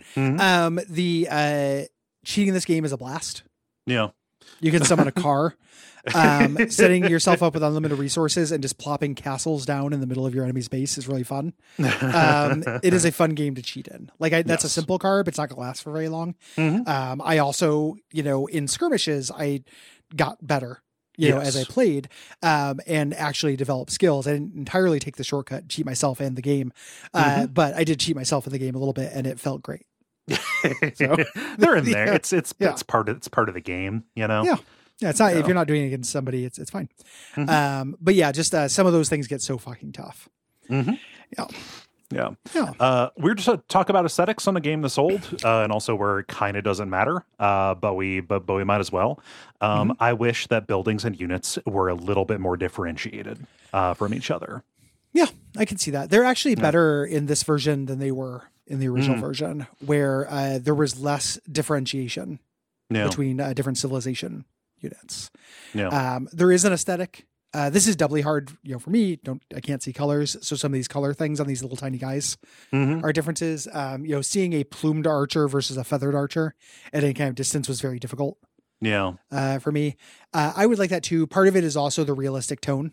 The cheating in this game is a blast. Yeah. You can summon a car, setting yourself up with unlimited resources and just plopping castles down in the middle of your enemy's base is really fun. It is a fun game to cheat in. That's a simple card, but it's not going to last for very long. I also, in skirmishes, I got better, as I played, and actually developed skills. I didn't entirely take the shortcut, cheat myself and the game. But I did cheat myself in the game a little bit and it felt great. So they're in there. It's part of the game, Yeah. It's not, if you're not doing it against somebody, it's fine. But yeah, just some of those things get so fucking tough. Yeah. We're just to talk about aesthetics on a game this old, and also where it kind of doesn't matter, but we might as well. I wish that buildings and units were a little bit more differentiated from each other. Yeah, I can see that. They're actually better in this version than they were in the original version, where there was less differentiation between different civilization units. There is an aesthetic. This is doubly hard, for me. I can't see colors, so some of these color things on these little tiny guys are differences. Seeing a plumed archer versus a feathered archer at any kind of distance was very difficult. For me, I would like that too. Part of it is also the realistic tone.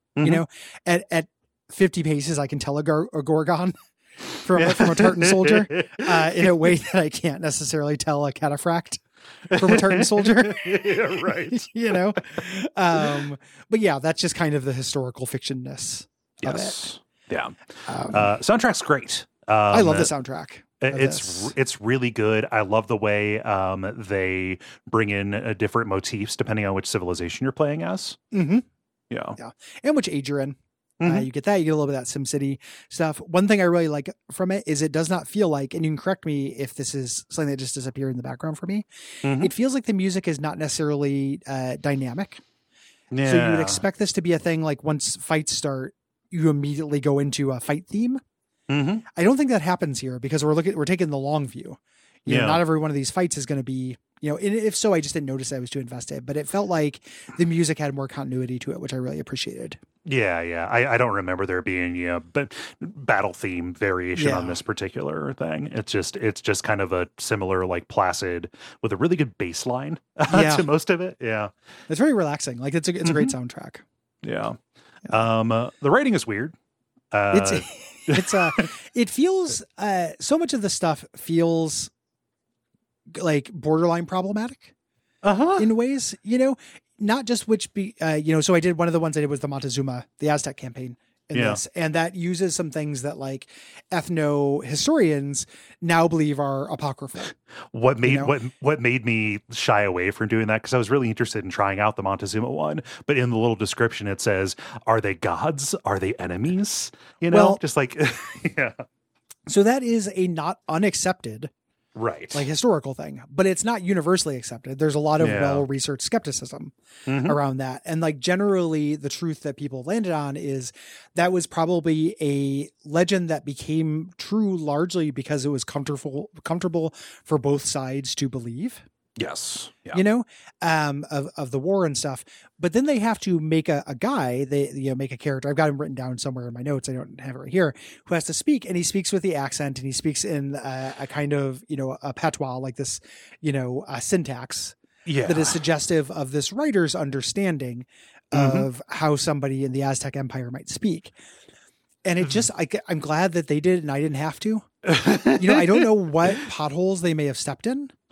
At 50 paces, I can tell a Gorgon from a Tartan soldier in a way that I can't necessarily tell a cataphract from a Tartan soldier. Right. But yeah, that's just kind of the historical fictionness of it. Yeah. Soundtrack's great. I love the soundtrack. It's really good. I love the way they bring in different motifs depending on which civilization you're playing as. Yeah. And which age you're in. You get that. You get a little bit of that SimCity stuff. One thing I really like from it is it does not feel like, and you can correct me if this is something that just disappeared in the background for me. It feels like the music is not necessarily dynamic. So you would expect this to be a thing like once fights start, you immediately go into a fight theme. I don't think that happens here because we're taking the long view. Not every one of these fights is going to be, if so, I just didn't notice I was too invested, but it felt like the music had more continuity to it, which I really appreciated. Yeah. I don't remember there being, but battle theme variation on this particular thing. It's just kind of a similar, like placid with a really good bass line to most of it. Yeah. It's very relaxing. Like it's a great soundtrack. Yeah. The writing is weird. It feels, so much of the stuff feels like borderline problematic in ways, not just so I did one of the ones I did was the Montezuma, the Aztec campaign in this, and that uses some things that like ethno historians now believe are apocryphal. What made me shy away from doing that, because I was really interested in trying out the Montezuma one, but in the little description it says, are they gods? Are they enemies? Just like So that is a not unaccepted like historical thing, but it's not universally accepted. There's a lot of well-researched skepticism around that. And like generally the truth that people landed on is that was probably a legend that became true largely because it was comfortable for both sides to believe. Yes. Yeah. Of the war and stuff. But then they have to make a guy, make a character. I've got him written down somewhere in my notes. I don't have it right here, who has to speak, and he speaks with the accent, and he speaks in a kind of, a patois, like this, a syntax that is suggestive of this writer's understanding of how somebody in the Aztec Empire might speak. And it just, I'm glad that they did, and I didn't have to. I don't know what potholes they may have stepped in.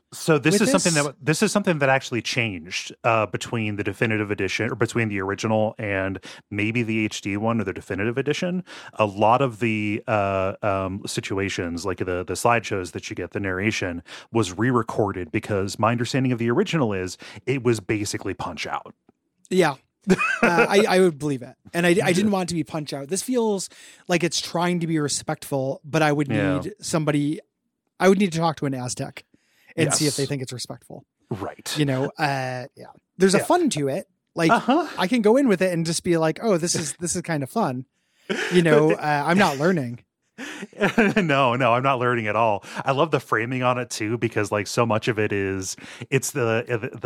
So this is something that actually changed between the definitive edition, or between the original and maybe the HD one or the definitive edition. A lot of the situations, like the slideshows that you get, the narration was re-recorded, because my understanding of the original is it was basically Punch Out. Yeah. I would believe it. And I didn't want it to be Punch Out. This feels like it's trying to be respectful, but I would need I would need to talk to an Aztec and see if they think it's respectful. Right. There's a fun to it. Like I can go in with it and just be like, oh, this is kind of fun. I'm not learning. No, I'm not learning at all. I love the framing on it too, because like so much of it is the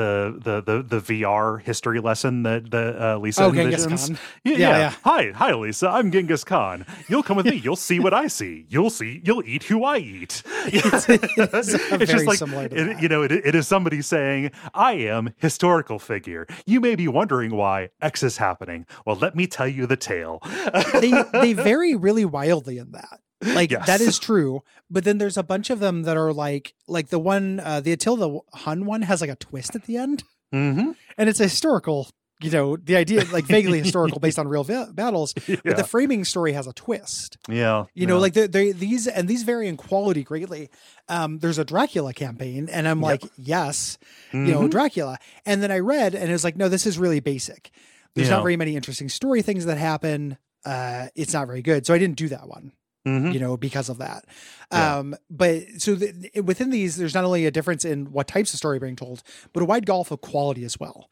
VR history lesson that Lisa envisions. Yeah. Hi, Lisa. I'm Genghis Khan. You'll come with me. You'll see what I see. You'll eat who I eat. It's just like it is somebody saying, I am historical figure. You may be wondering why X is happening. Well, let me tell you the tale. They vary really wildly in that. That is true, but then there's a bunch of them that are like the one, the Attila Hun one has like a twist at the end, and it's a historical, the idea like vaguely historical based on real battles, but the framing story has a twist. Like these vary in quality greatly. There's a Dracula campaign, and I'm like, yes, Dracula, and then I read, and it was like, no, this is really basic. There's not very many interesting story things that happen. It's not very good, so I didn't do that one. Because of that. But so within these, there's not only a difference in what types of story being told, but a wide gulf of quality as well.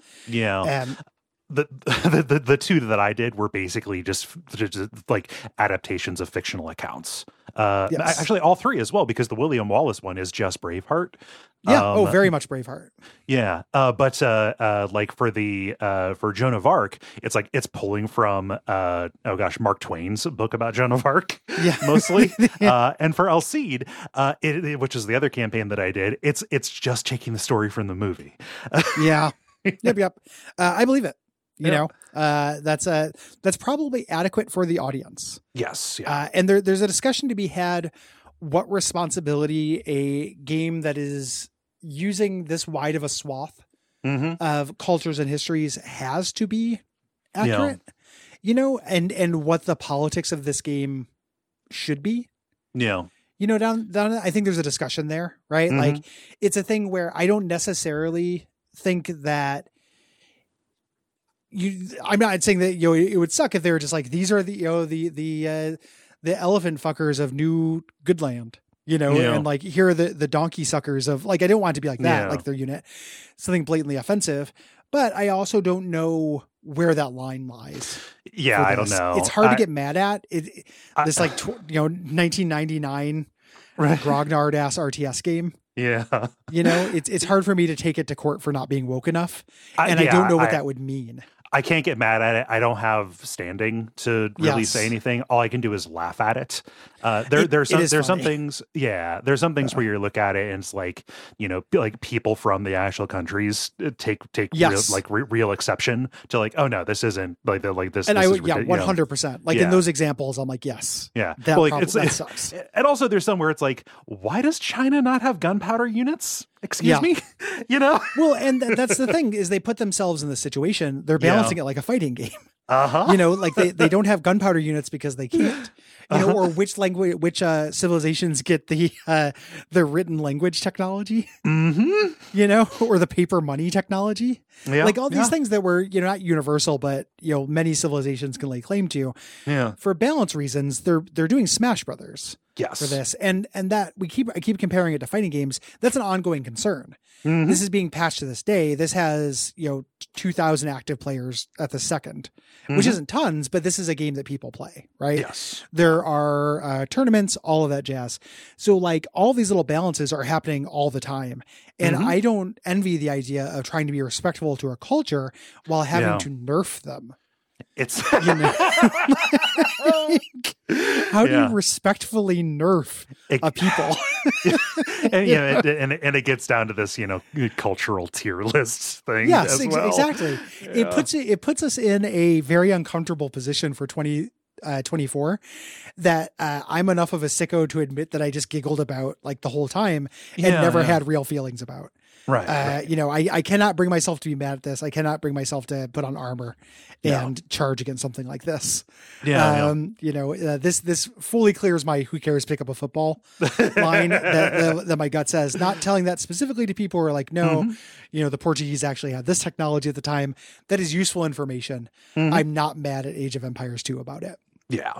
The two that I did were basically just like adaptations of fictional accounts. Actually, all three as well, because the William Wallace one is just Braveheart. Very much Braveheart. But like for Joan of Arc, it's like it's pulling from Mark Twain's book about Joan of Arc, mostly. And for Alcide, which is the other campaign that I did, it's just taking the story from the movie. Yep. I believe it. That's probably adequate for the audience. Yes. And there's a discussion to be had, what responsibility a game that is using this wide of a swath of cultures and histories has to be accurate, and what the politics of this game should be. Down, I think there's a discussion there, right? Like it's a thing where I don't necessarily think that I'm not saying that, it would suck if they were just like, these are the elephant fuckers of New Goodland, and like, here are the donkey suckers of, like, I don't want it to be like that, like their unit, something blatantly offensive, but I also don't know where that line lies. I don't know. It's hard to get mad at it. This 1999 grognard ass RTS game. It's hard for me to take it to court for not being woke enough. And I don't know what that would mean. I can't get mad at it. I don't have standing to really say anything. All I can do is laugh at it. There's some things where you look at it and it's like, like people from the actual countries take real exception to like, oh no, this isn't like this. And this I would, 100%. Like in those examples, I'm like, yes. That sucks. And also there's some where it's like, why does China not have gunpowder units? Excuse me? Well, and that's the thing, is they put themselves in this situation. They're balancing it like a fighting game. Like they don't have gunpowder units because they can't. Or which civilizations get the written language technology, or the paper money technology, like all these things that were, not universal, but, many civilizations can lay claim to, for balance reasons. They're doing Smash Brothers for this. And that I keep comparing it to fighting games. That's an ongoing concern. This is being patched to this day. This has, 2,000 active players at the second, which isn't tons, but this is a game that people play, right? Yes. There are tournaments, all of that jazz. So like all these little balances are happening all the time. And I don't envy the idea of trying to be respectful to a culture while having to nerf them. It's how do you respectfully nerf a people? and it gets down to this, cultural tier list thing. Yes, as well. Exactly. Yeah. It puts us in a very uncomfortable position for 24 that I'm enough of a sicko to admit that I just giggled about like the whole time and never had real feelings about. Right. You know, I cannot bring myself to be mad at this. I cannot bring myself to put on armor and charge against something like this. You know, this fully clears my "who cares, pick up a football" line that my gut says. Not telling that specifically to people who are like, no, you know, the Portuguese actually had this technology at the time. That is useful information. I'm not mad at Age of Empires 2 about it. Yeah.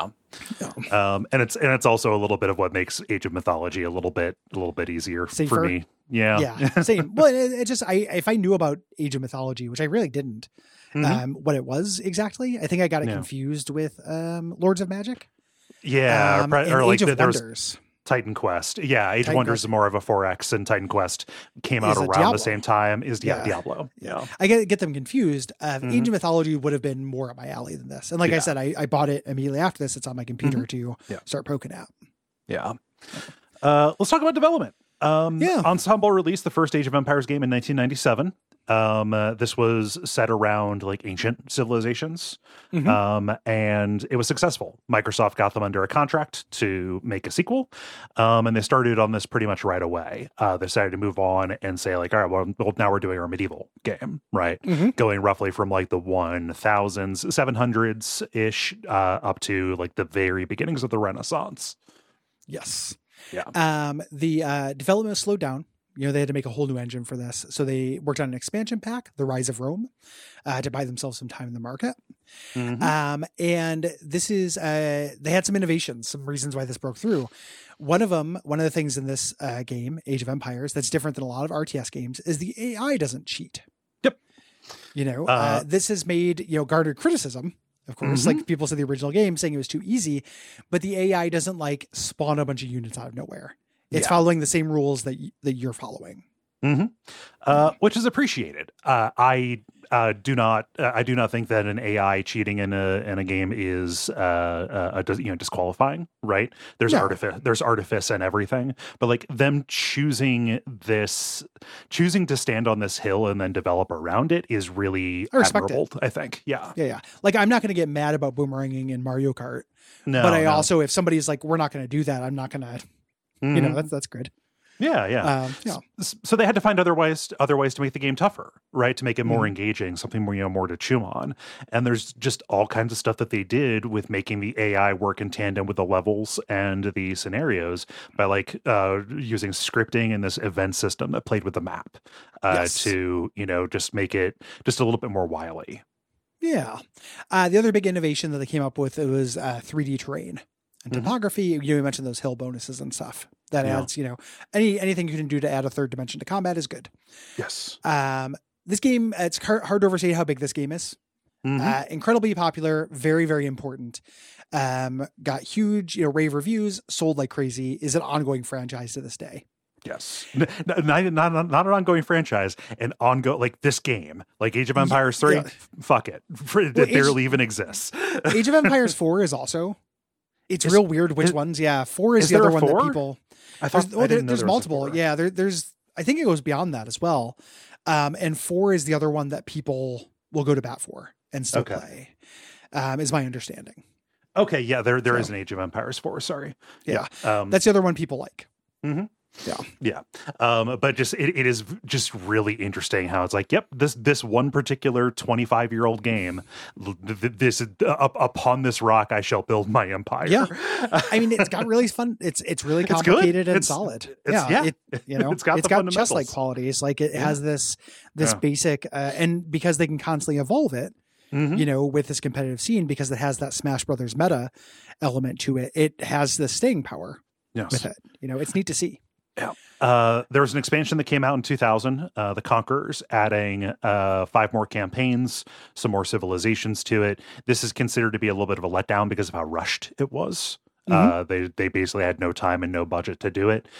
And it's also a little bit of what makes Age of Mythology a little bit easier Safer. For me. Yeah. Same. Well, it just if I knew about Age of Mythology, which I really didn't, what it was exactly, I think I got it confused with Lords of Magic. Yeah, or Age like of there was Wonders. Titan Quest. Yeah, Age of Wonders is more of a 4X, and Titan Quest came out around the same time. Diablo. Yeah. I get them confused. Age of Mythology would have been more up my alley than this. And like I said, I bought it immediately after this. It's on my computer to start poking at. Yeah. Let's talk about development. Ensemble released the first Age of Empires game in 1997. This was set around like ancient civilizations, and it was successful. Microsoft got them under a contract to make a sequel, and they started on this pretty much right away. They decided to move on and say like, all right, well now we're doing our medieval game, right? Going roughly from like the 1000s, 700s ish, up to like the very beginnings of the Renaissance. Yes. Yeah. The development was slowed down. You know, they had to make a whole new engine for this. So they worked on an expansion pack, The Rise of Rome, to buy themselves some time in the market. And this is, they had some innovations, some reasons why this broke through. One of the things in this game, Age of Empires, that's different than a lot of RTS games is the AI doesn't cheat. Yep. You know, this has made, you know, garnered criticism. Of course, like people said the original game saying it was too easy, but the AI doesn't like spawn a bunch of units out of nowhere. It's following the same rules that you're following, which is appreciated. I do not think that an AI cheating in a game is disqualifying. Right? There's artifice and everything, but like them choosing to stand on this hill and then develop around it is really admirable. I think. Yeah. Like I'm not going to get mad about boomeranging in Mario Kart, but I also, if somebody's like, we're not going to do that, I'm not going to. You know, that's good. Yeah. So they had to find other ways to make the game tougher, right? To make it more engaging, something more, more to chew on. And there's just all kinds of stuff that they did with making the AI work in tandem with the levels and the scenarios by like using scripting and this event system that played with the map to, you know, just make it just a little bit more wily. Yeah. The other big innovation that they came up with, it was 3D terrain. And topography, you know, we mentioned those hill bonuses and stuff. That adds, you know, anything you can do to add a third dimension to combat is good. Yes. This game, it's hard to overstate how big this game is. Incredibly popular, very, very important. Got huge, you know, rave reviews, sold like crazy. Is an ongoing franchise to this day. Yes, not an ongoing franchise, like this game, like Age of Empires 3. Fuck it, it barely even exists. Age of Empires 4 is also. It's real weird which ones. Yeah, 4 is the other one that people. I thought there's multiple. Yeah, there's. I think it goes beyond that as well. And 4 is the other one that people will go to bat for and still play. Is my understanding. Okay, yeah, there is an Age of Empires 4. Sorry. Yeah, that's the other one people like. Yeah. But just it is just really interesting how it's like, yep, this one particular 25-year-old game, this upon this rock I shall build my empire. Yeah. I mean, it's got really fun. It's really complicated and solid. It's got chess-like qualities. Like it has this basic, and because they can constantly evolve it, you know, with this competitive scene, because it has that Smash Brothers meta element to it, it has the staying power with it. You know, it's neat to see. Yeah. There was an expansion that came out in 2000, The Conquerors, adding 5 more campaigns, some more civilizations to it. This is considered to be a little bit of a letdown because of how rushed it was. They basically had no time and no budget to do it.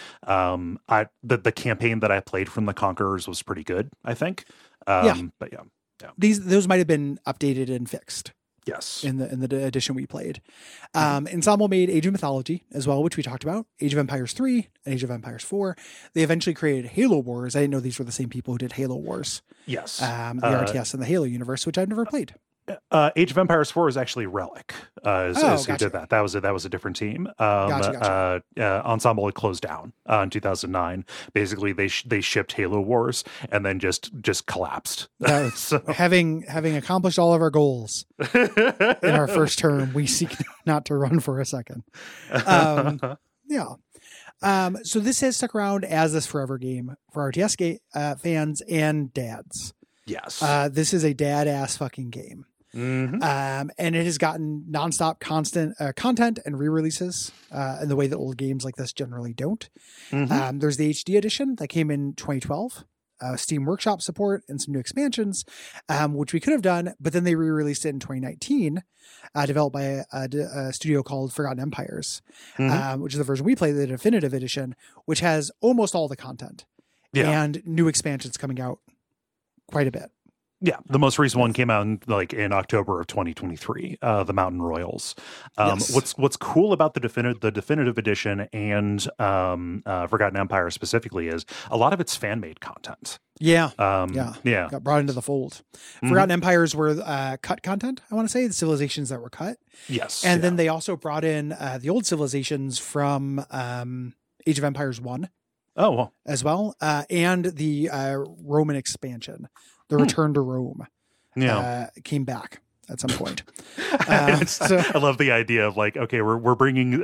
The campaign that I played from The Conquerors was pretty good, I think. But yeah. Those might have been updated and fixed. Yes. In the edition we played. Ensemble made Age of Mythology as well, which we talked about. Age of Empires 3 and Age of Empires 4. They eventually created Halo Wars. I didn't know these were the same people who did Halo Wars. Yes. The RTS and the Halo universe, which I've never played. Age of Empires 4 is actually Relic. Is who did that? That was a different team. Gotcha. Ensemble had closed down in 2009. Basically, they shipped Halo Wars and then just collapsed. So having accomplished all of our goals in our first term, we seek not to run for a second. Yeah. So this has stuck around as this forever game for RTS fans and dads. Yes. This is a dad-ass fucking game. Mm-hmm. And it has gotten nonstop constant content and re-releases in the way that old games like this generally don't. Mm-hmm. There's the HD edition that came in 2012, Steam Workshop support and some new expansions, which we could have done, but then they re-released it in 2019, developed by a studio called Forgotten Empires, which is the version we play, the definitive edition, which has almost all the content and new expansions coming out quite a bit. Yeah, the most recent one came out in October of 2023, the Mountain Royals. Yes. What's cool about the definitive edition and Forgotten Empire specifically is a lot of it's fan made content. Yeah, yeah, got brought into the fold. Forgotten Empires were cut content. I want to say the civilizations that were cut. Yes, and then they also brought in the old civilizations from Age of Empires 1. Oh, well. As well, and the Roman expansion. The Return to Rome came back at some point. I love the idea of like, okay, we're bringing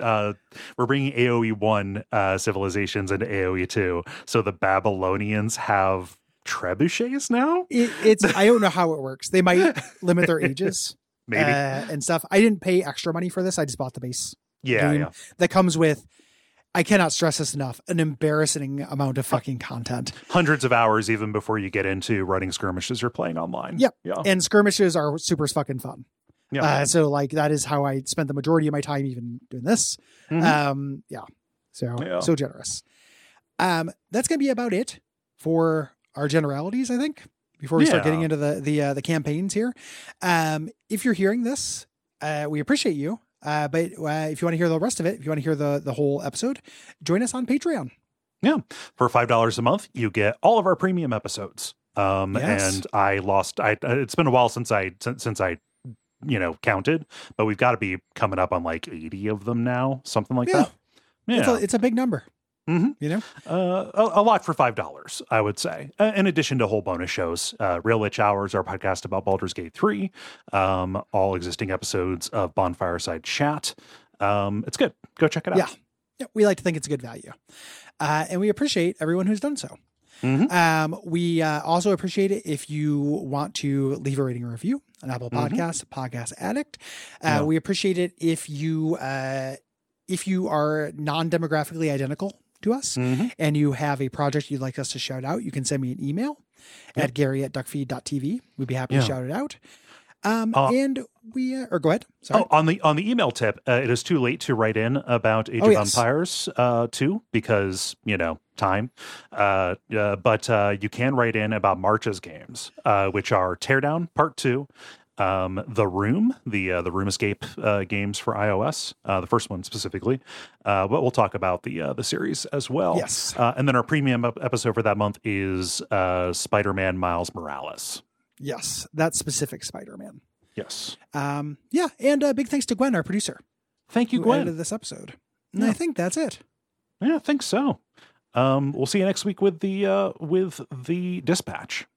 AOE 1 civilizations into AOE 2, so the Babylonians have trebuchets now. I don't know how it works. They might limit their ages, maybe and stuff. I didn't pay extra money for this. I just bought the base game that comes with. I cannot stress this enough, an embarrassing amount of fucking content. Hundreds of hours even before you get into running skirmishes or playing online. Yep. Yeah. And skirmishes are super fucking fun. Yeah. So like that is how I spent the majority of my time even doing this. So generous. That's going to be about it for our generalities, I think, before we start getting into the campaigns here. If you're hearing this, we appreciate you. But if you want to hear the rest of it, if you want to hear the whole episode, join us on Patreon. Yeah. For $5 a month, you get all of our premium episodes. Yes. And it's been a while since I counted, but we've got to be coming up on like 80 of them now, something like that. Yeah. It's a big number. Mm-hmm. A lot for $5, I would say. In addition to whole bonus shows, Real Lich Hours, our podcast about Baldur's Gate 3, all existing episodes of Bonfireside Chat. It's good. Go check it out. Yeah, we like to think it's a good value, and we appreciate everyone who's done so. We also appreciate it if you want to leave a rating or review on Apple Podcasts, Podcast Addict. We appreciate it if you are non-demographically identical to us and you have a project you'd like us to shout out, you can send me an email at gary@duckfeed.tv. We'd be happy to shout it out. And we or go ahead. Sorry. On the email tip, it is too late to write in about Age of Empires 2 because time. But you can write in about March's games, which are Teardown Part 2. The Room, the Room Escape games for iOS, the first one specifically. But we'll talk about the series as well. Yes. And then our premium episode for that month is Spider-Man Miles Morales. Yes, that specific Spider-Man. Yes. And big thanks to Gwen, our producer. Thank you, who Gwen. edited this episode. And I think that's it. Yeah, I think so. We'll see you next week with the Dispatch.